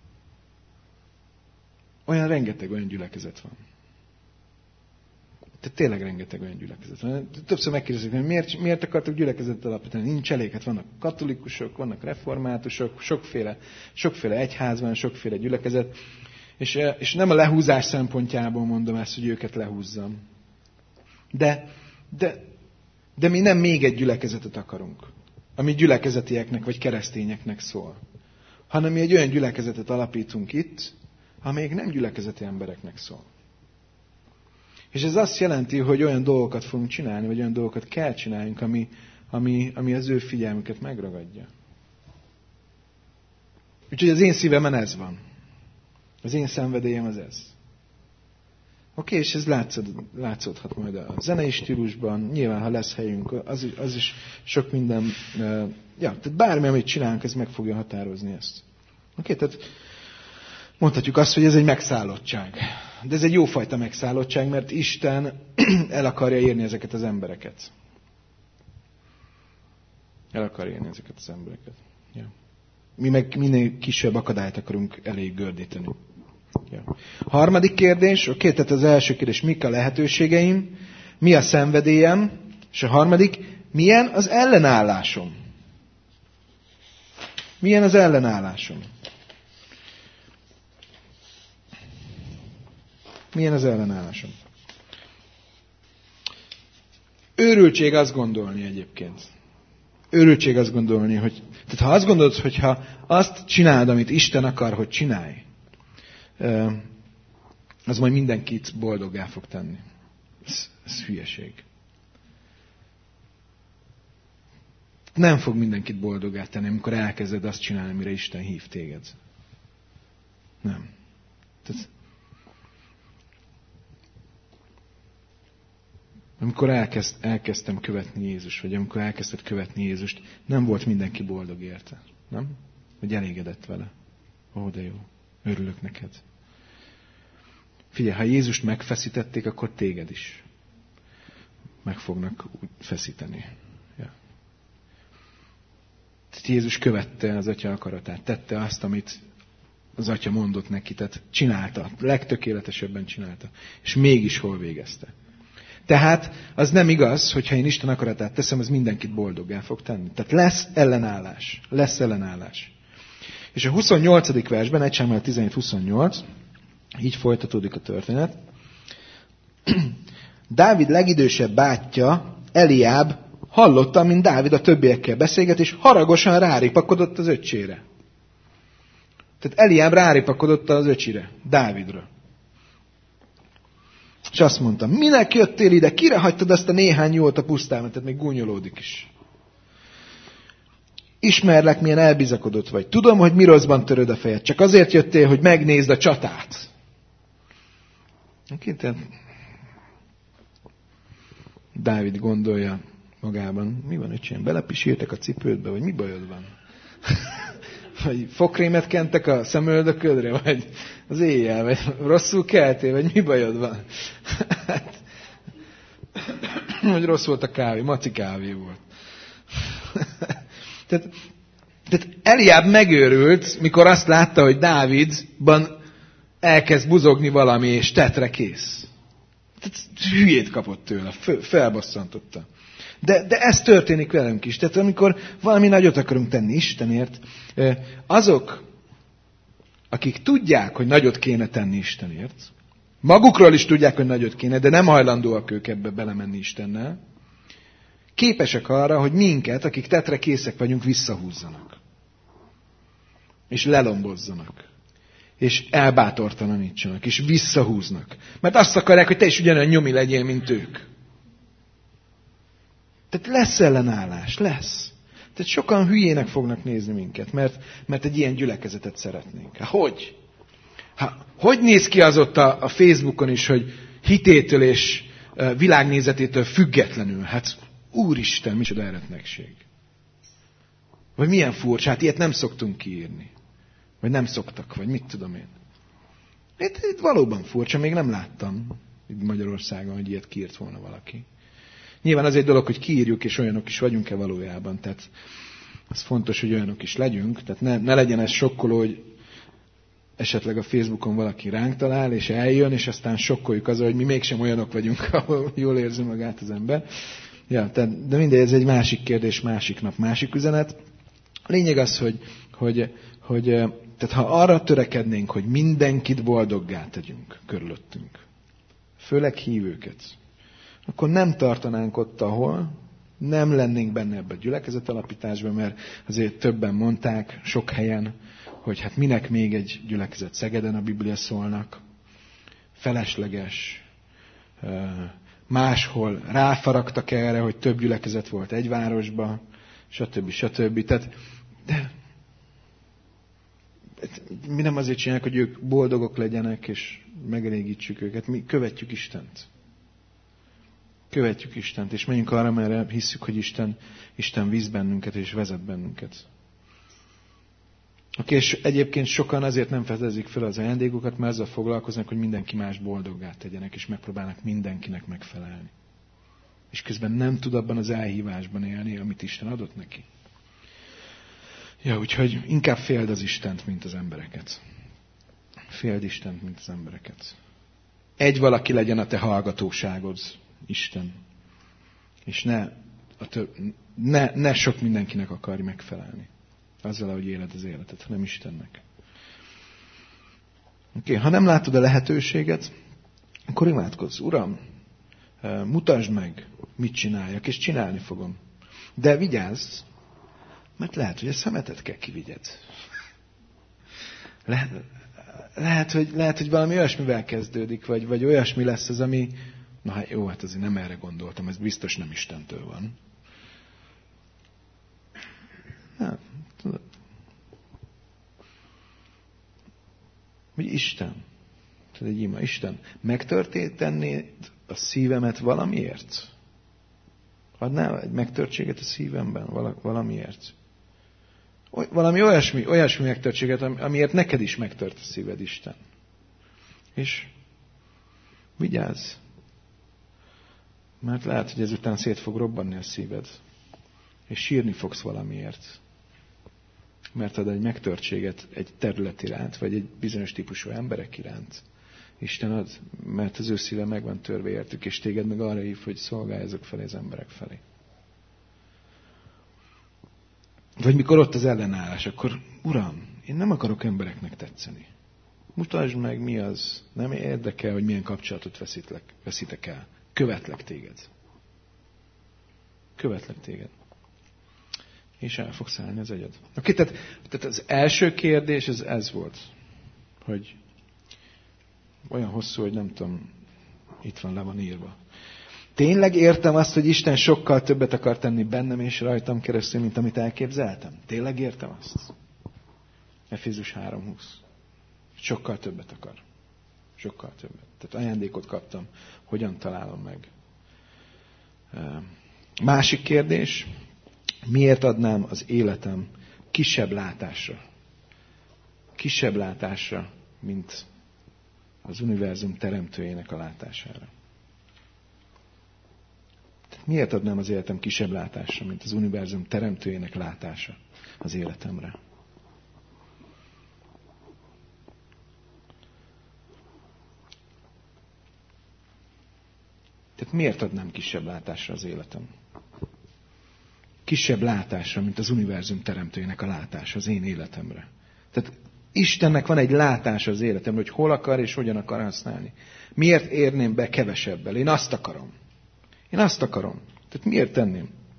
Speaker 1: Olyan rengeteg olyan gyülekezet van. Tehát tényleg rengeteg olyan gyülekezet van. Többször megkérdezik, hogy miért, miért akartok gyülekezetet alapítani? Nincs elég. Hát vannak katolikusok, vannak reformátusok, sokféle, sokféle egyház van, sokféle gyülekezet. És, és nem a lehúzás szempontjából mondom ezt, hogy őket lehúzzam. De, de, de mi nem még egy gyülekezetet akarunk, ami gyülekezetieknek vagy keresztényeknek szól. Hanem mi egy olyan gyülekezetet alapítunk itt, amelyik nem gyülekezeti embereknek szól. És ez azt jelenti, hogy olyan dolgokat fogunk csinálni, vagy olyan dolgokat kell csináljunk, ami, ami, ami az ő figyelmüket megragadja. Úgyhogy az én szívemen ez van. Az én szenvedélyem az ez. Oké, és ez látszod, látszódhat majd a zenei stílusban, nyilván, ha lesz helyünk, az, az is sok minden, ja, tehát bármi, amit csinálunk, ez meg fogja határozni ezt. Oké, tehát mondhatjuk azt, hogy ez egy megszállottság. De ez egy jófajta megszállottság, mert Isten el akarja érni ezeket az embereket. El akarja érni ezeket az embereket. Ja. Mi meg minél kisebb akadályt akarunk elég gördíteni. Ja. Harmadik kérdés, oké, tehát az első kérdés, mik a lehetőségeim, mi a szenvedélyem, és a harmadik, milyen az ellenállásom? Milyen az ellenállásom? Milyen az ellenállásom? Őrültség azt gondolni egyébként. Őrültség azt gondolni, hogy... Tehát ha azt gondolod, hogyha azt csinálod, amit Isten akar, hogy csinálj, az majd mindenkit boldoggá fog tenni. Ez, ez hülyeség. Nem fog mindenkit boldoggá tenni, amikor elkezded azt csinálni, amire Isten hív téged. Nem. Tehát, amikor elkezd, elkezdtem követni Jézus, vagy amikor elkezdted követni Jézust, nem volt mindenki boldog érte. Nem? Vagy elégedett vele. Ó, de jó. Örülök neked. Figyelj, ha Jézust megfeszítették, akkor téged is meg fognak úgy feszíteni. Ja. Tehát Jézus követte az Atya akaratát. Tette azt, amit az Atya mondott neki. Tehát csinálta. Legtökéletesebben csinálta. És mégis hol végezte. Tehát az nem igaz, hogyha én Isten akaratát teszem, az mindenkit boldoggá fog tenni. Tehát lesz ellenállás. Lesz ellenállás. És a huszonnyolcadik versben, egy Sámuel tizenhét huszonnyolc, így folytatódik a történet. Dávid legidősebb bátyja, Eliáb hallotta, mint Dávid a többiekkel beszélget, és haragosan ráripakodott az öccsére. Tehát Eliáb ráripakodott az öcsire, Dávidra. És azt mondta, minek jöttél ide, kire hagytad azt a néhány jót a pusztában, tehát még gúnyolódik is. Ismerlek, milyen elbizakodott vagy. Tudom, hogy mi rosszban töröd a fejed. Csak azért jöttél, hogy megnézd a csatát. Oké, Dávid gondolja magában, mi van, öcsém, belepisírtek a cipődbe, vagy mi bajod van? Vagy fogkrémet kentek a szemöldöködre, vagy az éjjel, vagy rosszul keltél, vagy mi bajod van? Vagy rossz volt a kávé, maci kávé volt. Tehát, tehát Eliáb megőrült, mikor azt látta, hogy Dávidban elkezd buzogni valami, és tetre kész. Tehát hülyét kapott tőle, felbosszantotta. De, de ez történik velünk is. Tehát amikor valami nagyot akarunk tenni Istenért, azok, akik tudják, hogy nagyot kéne tenni Istenért, magukról is tudják, hogy nagyot kéne, de nem hajlandóak ők ebbe belemenni Istennel, képesek arra, hogy minket, akik tetre készek vagyunk, visszahúzzanak. És lelombozzanak. És elbátortalanítsanak. És visszahúznak. Mert azt akarják, hogy te is ugyanolyan nyomi legyél, mint ők. Tehát lesz ellenállás. Lesz. Tehát sokan hülyének fognak nézni minket, mert, mert egy ilyen gyülekezetet szeretnénk. Hát hogy? Hát, hogy néz ki az ott a, a Facebookon is, hogy hitétől és világnézetétől függetlenül? Hát úristen, micsoda eretnekség. Vagy milyen furcsa, hát ilyet nem szoktunk kiírni. Vagy nem szoktak, vagy mit tudom én. Itt, itt valóban furcsa, még nem láttam itt Magyarországon, hogy ilyet kiírt volna valaki. Nyilván az egy dolog, hogy kiírjuk, és olyanok is vagyunk-e valójában. Tehát az fontos, hogy olyanok is legyünk. Tehát ne, ne legyen ez sokkoló, hogy esetleg a Facebookon valaki ránk talál, és eljön, és aztán sokkoljuk azzal, hogy mi mégsem olyanok vagyunk, ahol jól érzi magát az ember. Ja, tehát, de mindegy, ez egy másik kérdés, másik nap, másik üzenet. A lényeg az, hogy, hogy, hogy tehát ha arra törekednénk, hogy mindenkit boldoggá tegyünk körülöttünk, főleg hívőket, akkor nem tartanánk ott, ahol nem lennénk benne ebbe a gyülekezetalapításban, mert azért többen mondták sok helyen, hogy hát minek még egy gyülekezet Szegeden, a Biblia szólnak, felesleges, máshol ráfaragtak erre, hogy több gyülekezet volt egy városba, stb. stb. Tehát, de mi nem azért csináljuk, hogy ők boldogok legyenek, és megelégítsük őket. Mi követjük Istent. Követjük Istent, és menjünk arra, mert hisszük, hogy Isten, Isten víz bennünket, és vezet bennünket. Oké, és egyébként sokan azért nem fedezik fel az ajándékokat, mert azzal foglalkoznak, hogy mindenki más boldoggá tegyenek, és megpróbálnak mindenkinek megfelelni. És közben nem tud abban az elhívásban élni, amit Isten adott neki. Ja, úgyhogy inkább féld az Istent, mint az embereket. Féld Istent, mint az embereket. Egy valaki legyen a te hallgatóságod, Isten. És ne, a több, ne, ne sok mindenkinek akarj megfelelni. Azzal, ahogy éled az életet, hanem Istennek. Oké, ha nem látod a lehetőséget, akkor imádkozz. Uram, mutasd meg, mit csináljak, és csinálni fogom. De vigyázz, mert lehet, hogy a szemetet kell kivigyed. Lehet, lehet, hogy, lehet, hogy valami olyasmivel kezdődik, vagy, vagy olyasmi lesz az, ami... Na hát jó, hát azért nem erre gondoltam, ez biztos nem Istentől van. Nem, tudod. Hogy Isten, tudod, egy ima, Isten, megtörténtenéd a szívemet valamiért? Adnál egy megtörtséget a szívemben valamiért? Valami olyasmi, olyasmi megtörtséget, amiért neked is megtört a szíved, Isten. És vigyázz, mert lehet, hogy ezután szét fog robbanni a szíved, és sírni fogsz valamiért. Mert ad egy megtörtséget egy terület iránt, vagy egy bizonyos típusú emberek iránt. Isten ad, mert az ő szíve meg van törve értük, és téged meg arra hív, hogy szolgálj azok felé, az emberek felé. Vagy mikor ott az ellenállás, akkor Uram, én nem akarok embereknek tetszeni. Mutasd meg, mi az. Nem érdekel, hogy milyen kapcsolatot veszítek, veszítek el. Követlek téged. Követlek téged. És el fogsz szállni az agyad. Oké, tehát, tehát az első kérdés ez, ez volt, hogy olyan hosszú, hogy nem tudom, itt van, le van írva. Tényleg értem azt, hogy Isten sokkal többet akar tenni bennem és rajtam keresztül, mint amit elképzeltem? Tényleg értem azt? Efézus három húsz. Sokkal többet akar. Sokkal többet. Tehát ajándékot kaptam. Hogyan találom meg? Másik kérdés. Miért adnám az életem kisebb látásra? Kisebb látásra, mint az univerzum teremtőjének a látására. Tehát miért adnám az életem kisebb látásra, mint az univerzum teremtőjének látása az életemre? Tehát miért adnám kisebb látásra az életem? Kisebb látásra, mint az univerzum teremtőjének a látása az én életemre. Tehát Istennek van egy látása az életemre, hogy hol akar és hogyan akar használni. Miért érném be kevesebbel? Én azt akarom. Én azt akarom. Tehát miért tenném?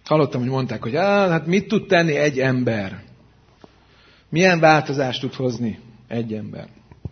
Speaker 1: Hallottam, hogy mondták, hogy ah, hát mit tud tenni egy ember? Milyen változást tud hozni egy ember?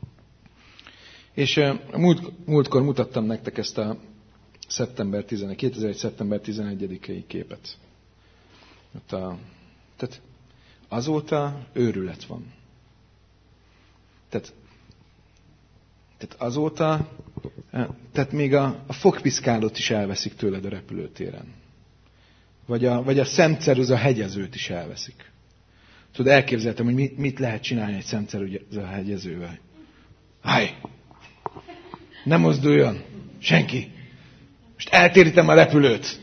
Speaker 1: És uh, múlt, múltkor mutattam nektek ezt a szeptember tizenegy, kétezer-egy. szeptember tizenegyedikei képet. Ott a, tehát azóta őrület van. Tehát, tehát azóta, tehát még a, a fogpiszkálót is elveszik tőled a repülőtéren. Vagy a, vagy a szemceruza hegyezőt is elveszik. Tudod, elképzeltem, hogy mit, mit lehet csinálni egy szemceruza hegyezővel. Háj! Ne mozduljon! Senki! Most eltérítem a repülőt!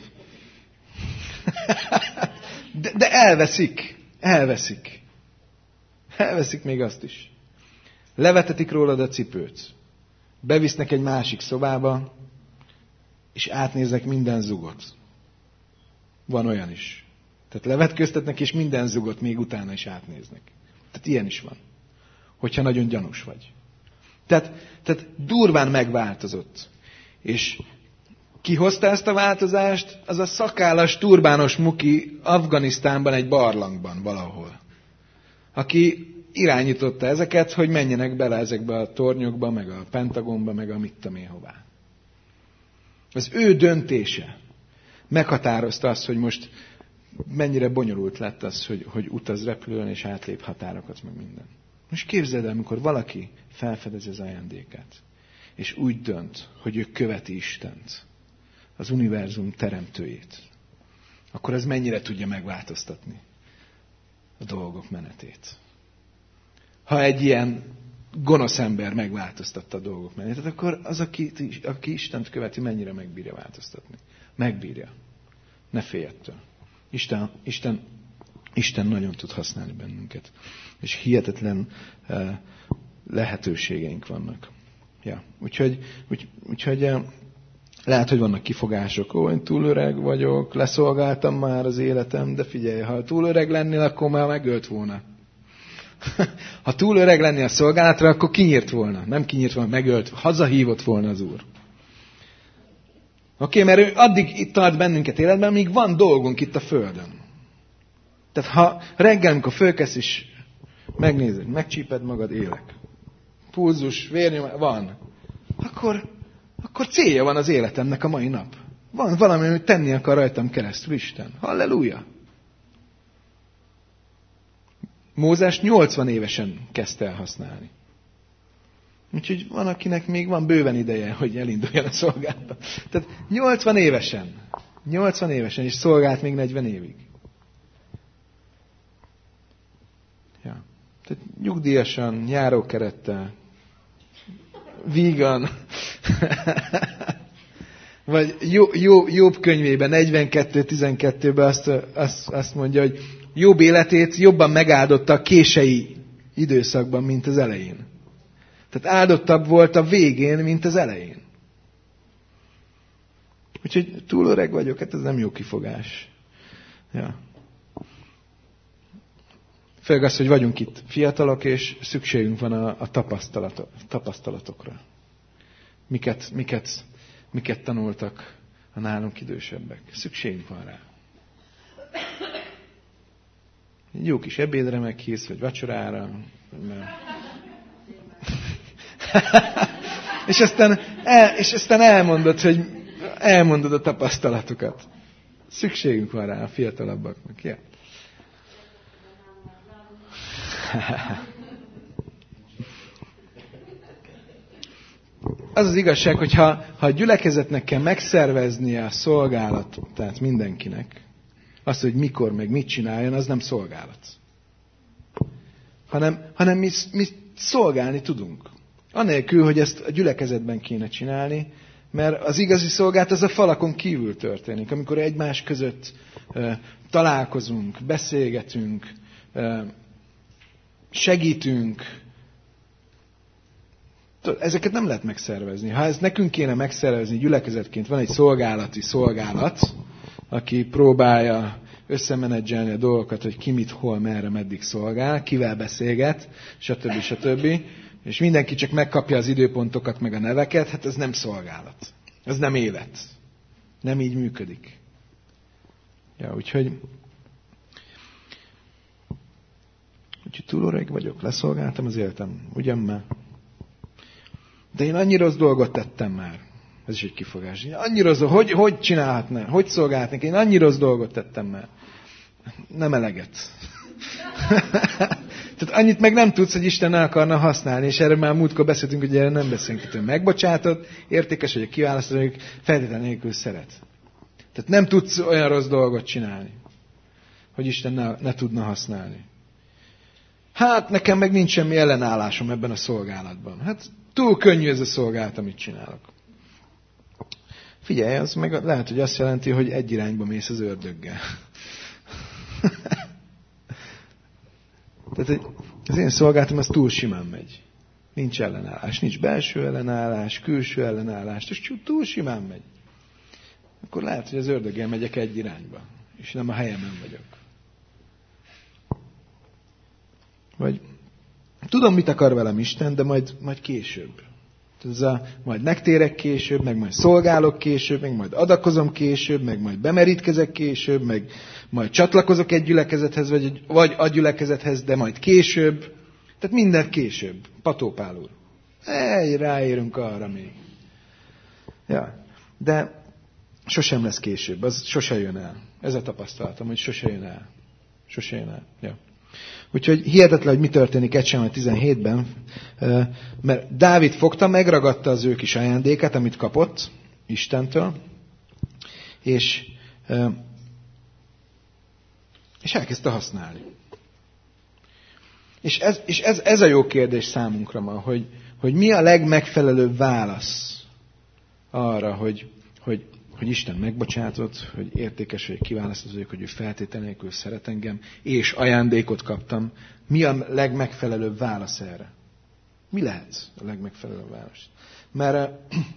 Speaker 1: De, de elveszik! Elveszik! Elveszik még azt is. Levetetik rólad a cipőt. Bevisznek egy másik szobába, és átnéznek minden zugot. Van olyan is. Tehát levetköztetnek, és minden zugot még utána is átnéznek. Tehát ilyen is van. Hogyha nagyon gyanús vagy. Tehát, tehát durván megváltozott. És ki hozta ezt a változást? Az a szakállas, turbános muki Afganisztánban egy barlangban valahol. Aki irányította ezeket, hogy menjenek bele ezekbe a tornyokba, meg a Pentagonba, meg a mit tudom én hová. Az ő döntése meghatározta azt, hogy most mennyire bonyolult lett az, hogy, hogy utaz repülőn és átlép határokat, meg minden. Most képzeld el, amikor valaki felfedezi az ajándékát, és úgy dönt, hogy ő követi Istent, az univerzum teremtőjét, akkor ez mennyire tudja megváltoztatni a dolgok menetét. Ha egy ilyen gonosz ember megváltoztatta a dolgok menetét, akkor az, aki, aki Istent követi, mennyire megbírja változtatni. Megbírja. Ne félj ettől. Isten, Isten, Isten nagyon tud használni bennünket. És hihetetlen uh, lehetőségeink vannak. Ja. Úgyhogy, úgy, úgyhogy uh, lehet, hogy vannak kifogások. Ó, én túl öreg vagyok, leszolgáltam már az életem, de figyelj, ha túl öreg lennél, akkor már megölt volna. Ha túl öreg lennél a szolgálatra, akkor kinyírt volna. Nem kinyírt volna, megölt, hazahívott volna az Úr. Oké, okay, mert ő addig itt tart bennünket életben, míg van dolgunk itt a Földön. Tehát ha reggel, amikor fölkelsz is, megnézed, megcsíped magad, élek. Pulzus, vérnyom, van. Akkor, akkor célja van az életemnek a mai nap. Van valami, amit tenni akar rajtam keresztül Isten. Halleluja! Mózes nyolcvan évesen kezdte el használni. Úgyhogy van, akinek még van bőven ideje, hogy elinduljon a szolgálatba. Tehát nyolcvan évesen. nyolcvan évesen, és szolgált még negyven évig. Ja. Tehát nyugdíjasan, járókerettel, vígan. Vagy jó, jó, Jobb könyvében, negyvenkettő tizenkettőben azt, azt, azt mondja, hogy Jobb életét jobban megáldotta a kései időszakban, mint az elején. Tehát áldottabb volt a végén, mint az elején. Úgyhogy túl öreg vagyok, hát ez nem jó kifogás. Ja. Főleg az, hogy vagyunk itt fiatalok, és szükségünk van a, a tapasztalatok, tapasztalatokra. Miket, miket, miket tanultak a nálunk idősebbek. Szükségünk van rá. Egy jó kis ebédre meghisz, vagy vacsorára. és, aztán el, és aztán elmondod, hogy elmondod a tapasztalatokat. Szükségünk van rá a fiatalabbaknak. Ja. Az az igazság, hogy ha, ha a gyülekezetnek kell megszerveznie a szolgálatot, tehát mindenkinek, azt, hogy mikor meg mit csináljon, az nem szolgálat. Hanem, hanem mi, mi szolgálni tudunk. Anélkül, hogy ezt a gyülekezetben kéne csinálni, mert az igazi szolgálat az a falakon kívül történik. Amikor egymás között uh, találkozunk, beszélgetünk, uh, segítünk, ezeket nem lehet megszervezni. Ha ezt nekünk kéne megszervezni gyülekezetként, van egy szolgálati szolgálat, aki próbálja összemenedzselni a dolgokat, hogy ki mit, hol, merre, meddig szolgál, kivel beszélget, stb. stb. És mindenki csak megkapja az időpontokat, meg a neveket, hát ez nem szolgálat. Ez nem élet. Nem így működik. Ja, úgyhogy, úgyhogy túl öreg vagyok, leszolgáltam az életem, ugyan már. De én annyira rossz dolgot tettem már. Ez is egy kifogás. Annyira rossz, hogy, hogy csinálhatnám? Hogy szolgálhatnék? Én annyira rossz dolgot tettem már. Nem eleget. Tehát annyit meg nem tudsz, hogy Isten el akarna használni, és erről már múltkor beszéltünk, hogy erre nem beszélünk itt. Megbocsátott, értékes, hogy kiválasztod, hogy feltétlen nélkül szeret. Tehát nem tudsz olyan rossz dolgot csinálni, hogy Isten ne, ne tudna használni. Hát nekem meg nincs semmi ellenállásom ebben a szolgálatban. Hát túl könnyű ez a szolgálat, amit csinálok. Figyelj, az meg lehet, hogy azt jelenti, hogy egy irányba mész az ördöggel. Tehát az én szolgálatom az túl simán megy. Nincs ellenállás, nincs belső ellenállás, külső ellenállás, és túl simán megy. Akkor lehet, hogy az ördöggel megyek egy irányba, és nem a helyemen vagyok. Vagy tudom, mit akar velem Isten, de majd, majd később. Ez a, majd megtérek később, meg majd szolgálok később, meg majd adakozom később, meg majd bemerítkezek később, meg majd csatlakozok egy gyülekezethez, vagy, vagy a gyülekezethez, de majd később. Tehát minden később. Pató Pál úr. Ej, ráérünk arra még. Ja. De sosem lesz később. Az sose jön el. Ez a tapasztalatom, hogy sose jön el. Sose jön el. Ja. Úgyhogy hihetetlen, hogy mi történik egy Sámuel tizenhétben, mert Dávid fogta, megragadta az ő kis ajándékát, amit kapott Istentől, és, és elkezdte használni. És, ez, és ez, ez a jó kérdés számunkra ma, hogy, hogy mi a legmegfelelőbb válasz arra, hogy, hogy, hogy Isten megbocsátott, hogy értékes, hogy kiválasztott vagyok, hogy ő feltétel nélkül szeret engem, és ajándékot kaptam. Mi a legmegfelelőbb válasz erre? Mi lehet a legmegfelelőbb válasz? Mert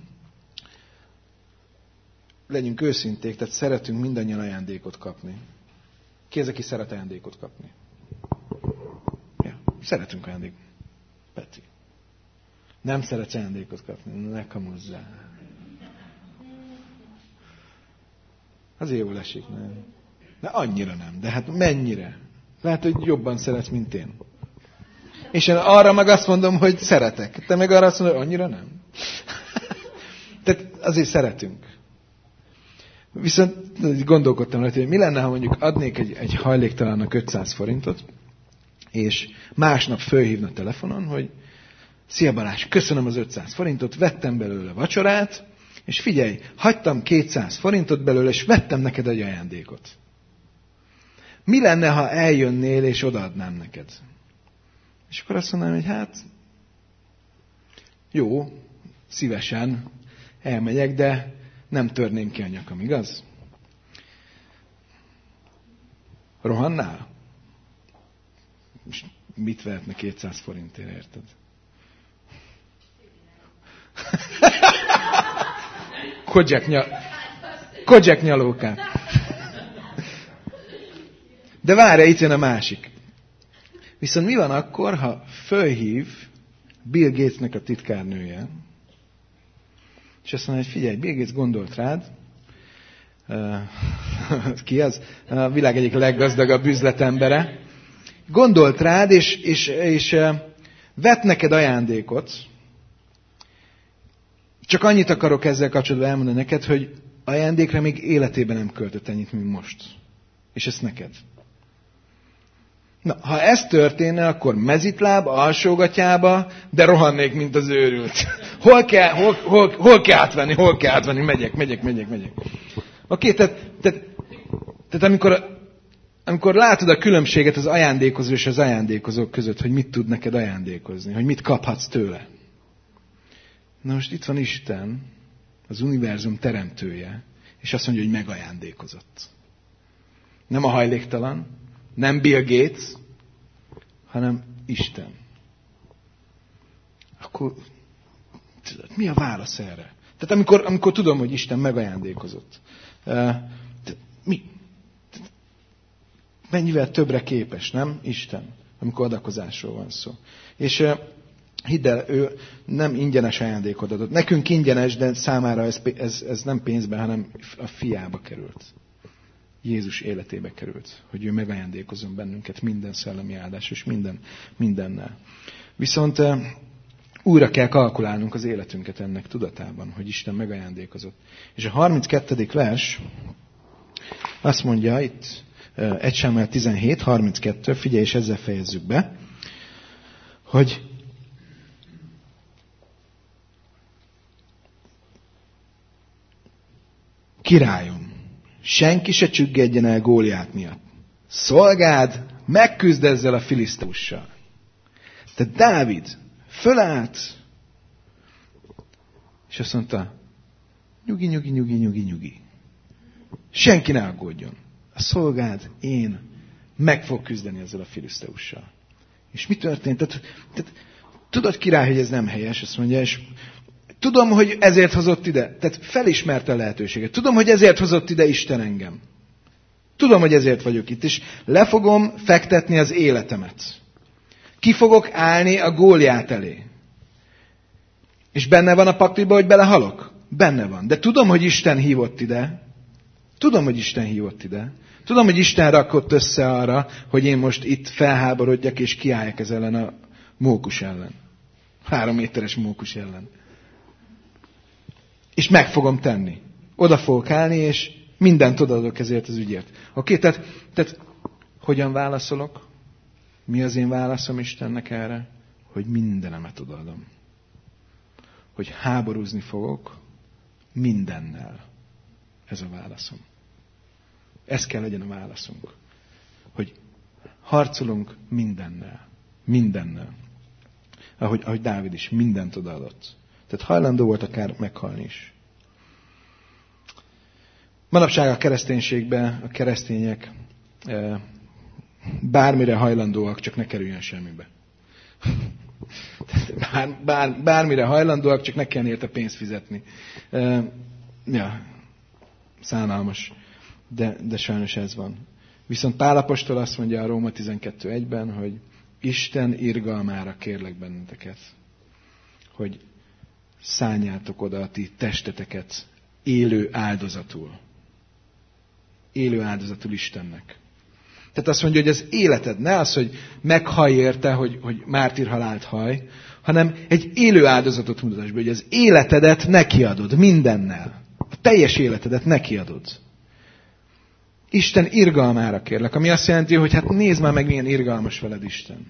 Speaker 1: legyünk őszinték, tehát szeretünk mindannyian ajándékot kapni. Ki az, aki szeret ajándékot kapni? Ja, szeretünk ajándékot. Peti. Nem szeretsz ajándékot kapni, ne kamuzzál. Azért jól esik, nem? De annyira nem. De hát mennyire? Lehet, hogy jobban szeretsz, mint én. És én arra meg azt mondom, hogy szeretek. Te meg arra azt mondod, hogy annyira nem. Tehát azért szeretünk. Viszont gondolkodtam rá, hogy mi lenne, ha mondjuk adnék egy, egy hajléktalannak ötszáz forintot, és másnap fölhívna telefonon, hogy szia Balázs, köszönöm az ötszáz forintot, vettem belőle vacsorát, és figyelj, hagytam kétszáz forintot belőle, és vettem neked egy ajándékot. Mi lenne, ha eljönnél, és odaadnám neked? És akkor azt mondanám, hogy hát, jó, szívesen elmegyek, de nem törném ki a nyakam, igaz? Rohannál? És mit vehetne kétszáz forintért, érted? Kodzsek, nyal... Kodzsek nyalókát. De várj, itt jön a másik. Viszont mi van akkor, ha fölhív Bill Gatesnek a titkárnője, és azt mondja, hogy figyelj, Bill Gates gondolt rád, uh, ki az? A világ egyik leggazdagabb üzletembere. Gondolt rád, és, és, és uh, vett neked ajándékot. Csak annyit akarok ezzel kapcsolatban elmondani neked, hogy ajándékra még életében nem költött ennyit, mint most. És ezt neked. Na, ha ez történne, akkor mezitláb, alsógatyába, de rohannék, mint az őrült. Hol kell, hol, hol, hol kell átvenni, hol kell átvenni, megyek, megyek, megyek, megyek. Oké, tehát, tehát, tehát amikor, amikor látod a különbséget az ajándékozó és az ajándékozók között, hogy mit tud neked ajándékozni, hogy mit kaphatsz tőle. Na most itt van Isten, az univerzum teremtője, és azt mondja, hogy megajándékozott. Nem a hajléktalan, nem Bill Gates, hanem Isten. Akkor mi a válasz erre? Tehát amikor, amikor tudom, hogy Isten megajándékozott. Mi? Mennyivel többre képes, nem? Isten, amikor adakozásról van szó. És hidd el, ő nem ingyenes ajándékot adott. Nekünk ingyenes, de számára ez, ez, ez nem pénzben, hanem a fiába került. Jézus életébe került, hogy ő megajándékozzon bennünket minden szellemi áldás és minden, mindennel. Viszont újra kell kalkulálnunk az életünket ennek tudatában, hogy Isten megajándékozott. És a harminckettedik vers azt mondja itt, egy Sámuel tizenhét harminckettő, figyelj, és ezzel fejezzük be, hogy királyom, senki se csüggedjen el Góliát miatt. Szolgád megküzd ezzel a filiszteussal. Tehát Dávid fölállt, és azt mondta, nyugi, nyugi, nyugi, nyugi, nyugi. Senki ne aggódjon. A szolgád, én meg fog küzdeni ezzel a filiszteussal. És mi történt? Tehát, tehát, tudod, király, hogy ez nem helyes, azt mondja, és tudom, hogy ezért hozott ide. Tehát felismerte a lehetőséget. Tudom, hogy ezért hozott ide Isten engem. Tudom, hogy ezért vagyok itt, és le fogom fektetni az életemet. Ki fogok állni a Góliát elé. És benne van a pakliba, hogy belehalok? Benne van. De tudom, hogy Isten hívott ide. Tudom, hogy Isten hívott ide. Tudom, hogy Isten rakott össze arra, hogy én most itt felháborodjak és kiálljak ez ellen a mókus ellen. Három méteres mókus ellen. És meg fogom tenni. Oda fogok állni, és mindent odaadok ezért az ügyért. Oké, tehát, tehát hogyan válaszolok? Mi az én válaszom Istennek erre? Hogy mindenemet odaadom. Hogy háborúzni fogok mindennel. Ez a válaszom. Ez kell legyen a válaszunk. Hogy harcolunk mindennel. Mindennel. Ahogy, ahogy Dávid is mindent odaadott. Tehát hajlandó volt akár meghalni is. Manapság a kereszténységben a keresztények bármire hajlandóak, csak ne kerüljön semmibe. Bár, bár, bármire hajlandóak, csak ne kelljen érte pénzt fizetni. Ja, szánalmas. De, de sajnos ez van. Viszont Pál apostol azt mondja a Róma tizenkettő egyben, hogy Isten irgalmára kérlek benneteket, hogy szálljátok oda a ti testeteket élő áldozatul. Élő áldozatul Istennek. Tehát azt mondja, hogy az életed ne az, hogy meghallj érte, hogy, hogy mártírhalált haj, hanem egy élő áldozatot mutass be, hogy az életedet nekiadod mindennel. A teljes életedet nekiadod. Isten irgalmára kérlek, ami azt jelenti, hogy hát nézd már meg, milyen irgalmas veled Isten.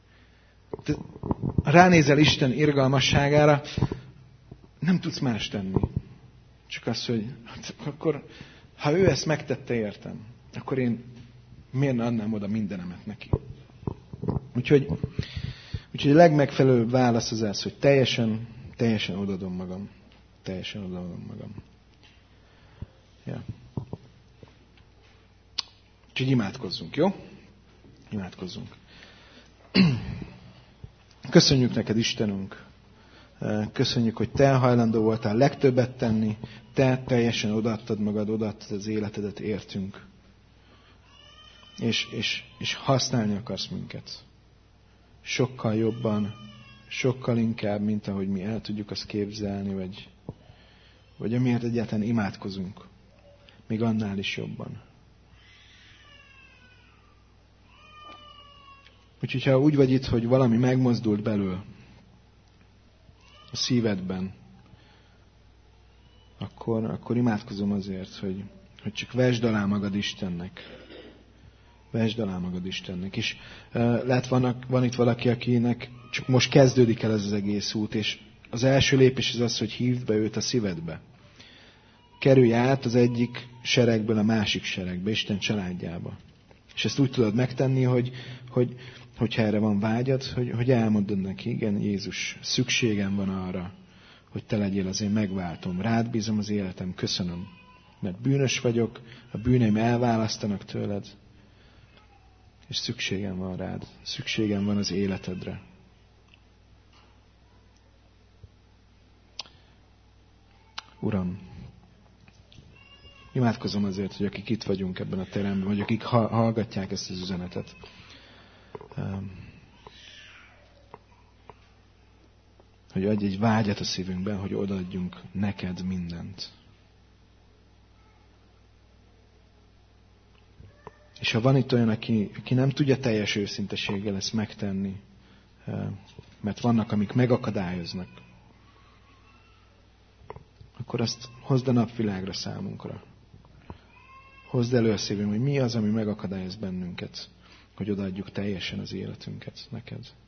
Speaker 1: Ránézel Isten irgalmasságára, nem tudsz más tenni. Csak az, hogy hát akkor, ha ő ezt megtette értem, akkor én miért ne adnám oda mindenemet neki. Úgyhogy, úgyhogy a legmegfelelőbb válasz az az, hogy teljesen, teljesen odadom magam. Teljesen odadom magam. Ja. Úgyhogy imádkozzunk, jó? Imádkozzunk. Köszönjük neked, Istenünk. Köszönjük, hogy te hajlandó voltál legtöbbet tenni. Te teljesen odaadtad magad, odaadtad az életedet értünk. És, és, és használni akarsz minket. Sokkal jobban, sokkal inkább, mint ahogy mi el tudjuk azt képzelni, vagy, vagy amiért egyáltalán imádkozunk. Még annál is jobban. Úgyhogy ha úgy vagy itt, hogy valami megmozdult belül a szívedben, akkor, akkor imádkozom azért, hogy, hogy csak vesd alá magad Istennek. Vesd alá magad Istennek. És uh, lehet, vannak, van itt valaki, akinek csak most kezdődik el ez az egész út, és az első lépés az az, hogy hívd be őt a szívedbe. Kerülj át az egyik seregből a másik seregbe, Isten családjába. És ezt úgy tudod megtenni, hogy, hogy hogyha erre van vágyad, hogy, hogy elmondod neki, igen, Jézus, szükségem van arra, hogy te legyél az én megváltom. Rád bízom az életem, köszönöm. Mert bűnös vagyok, a bűneim elválasztanak tőled, és szükségem van rád. Szükségem van az életedre. Uram, imádkozom azért, hogy akik itt vagyunk ebben a teremben, vagy akik hallgatják ezt az üzenetet, hogy adj egy vágyat a szívünkben, hogy odaadjunk neked mindent. És ha van itt olyan, aki, aki nem tudja teljes őszinteséggel ezt megtenni, mert vannak, amik megakadályoznak, akkor azt hozd a napvilágra számunkra. Hozd elő a szívünk, hogy mi az, ami megakadályoz bennünket, hogy odaadjuk teljesen az életünket neked.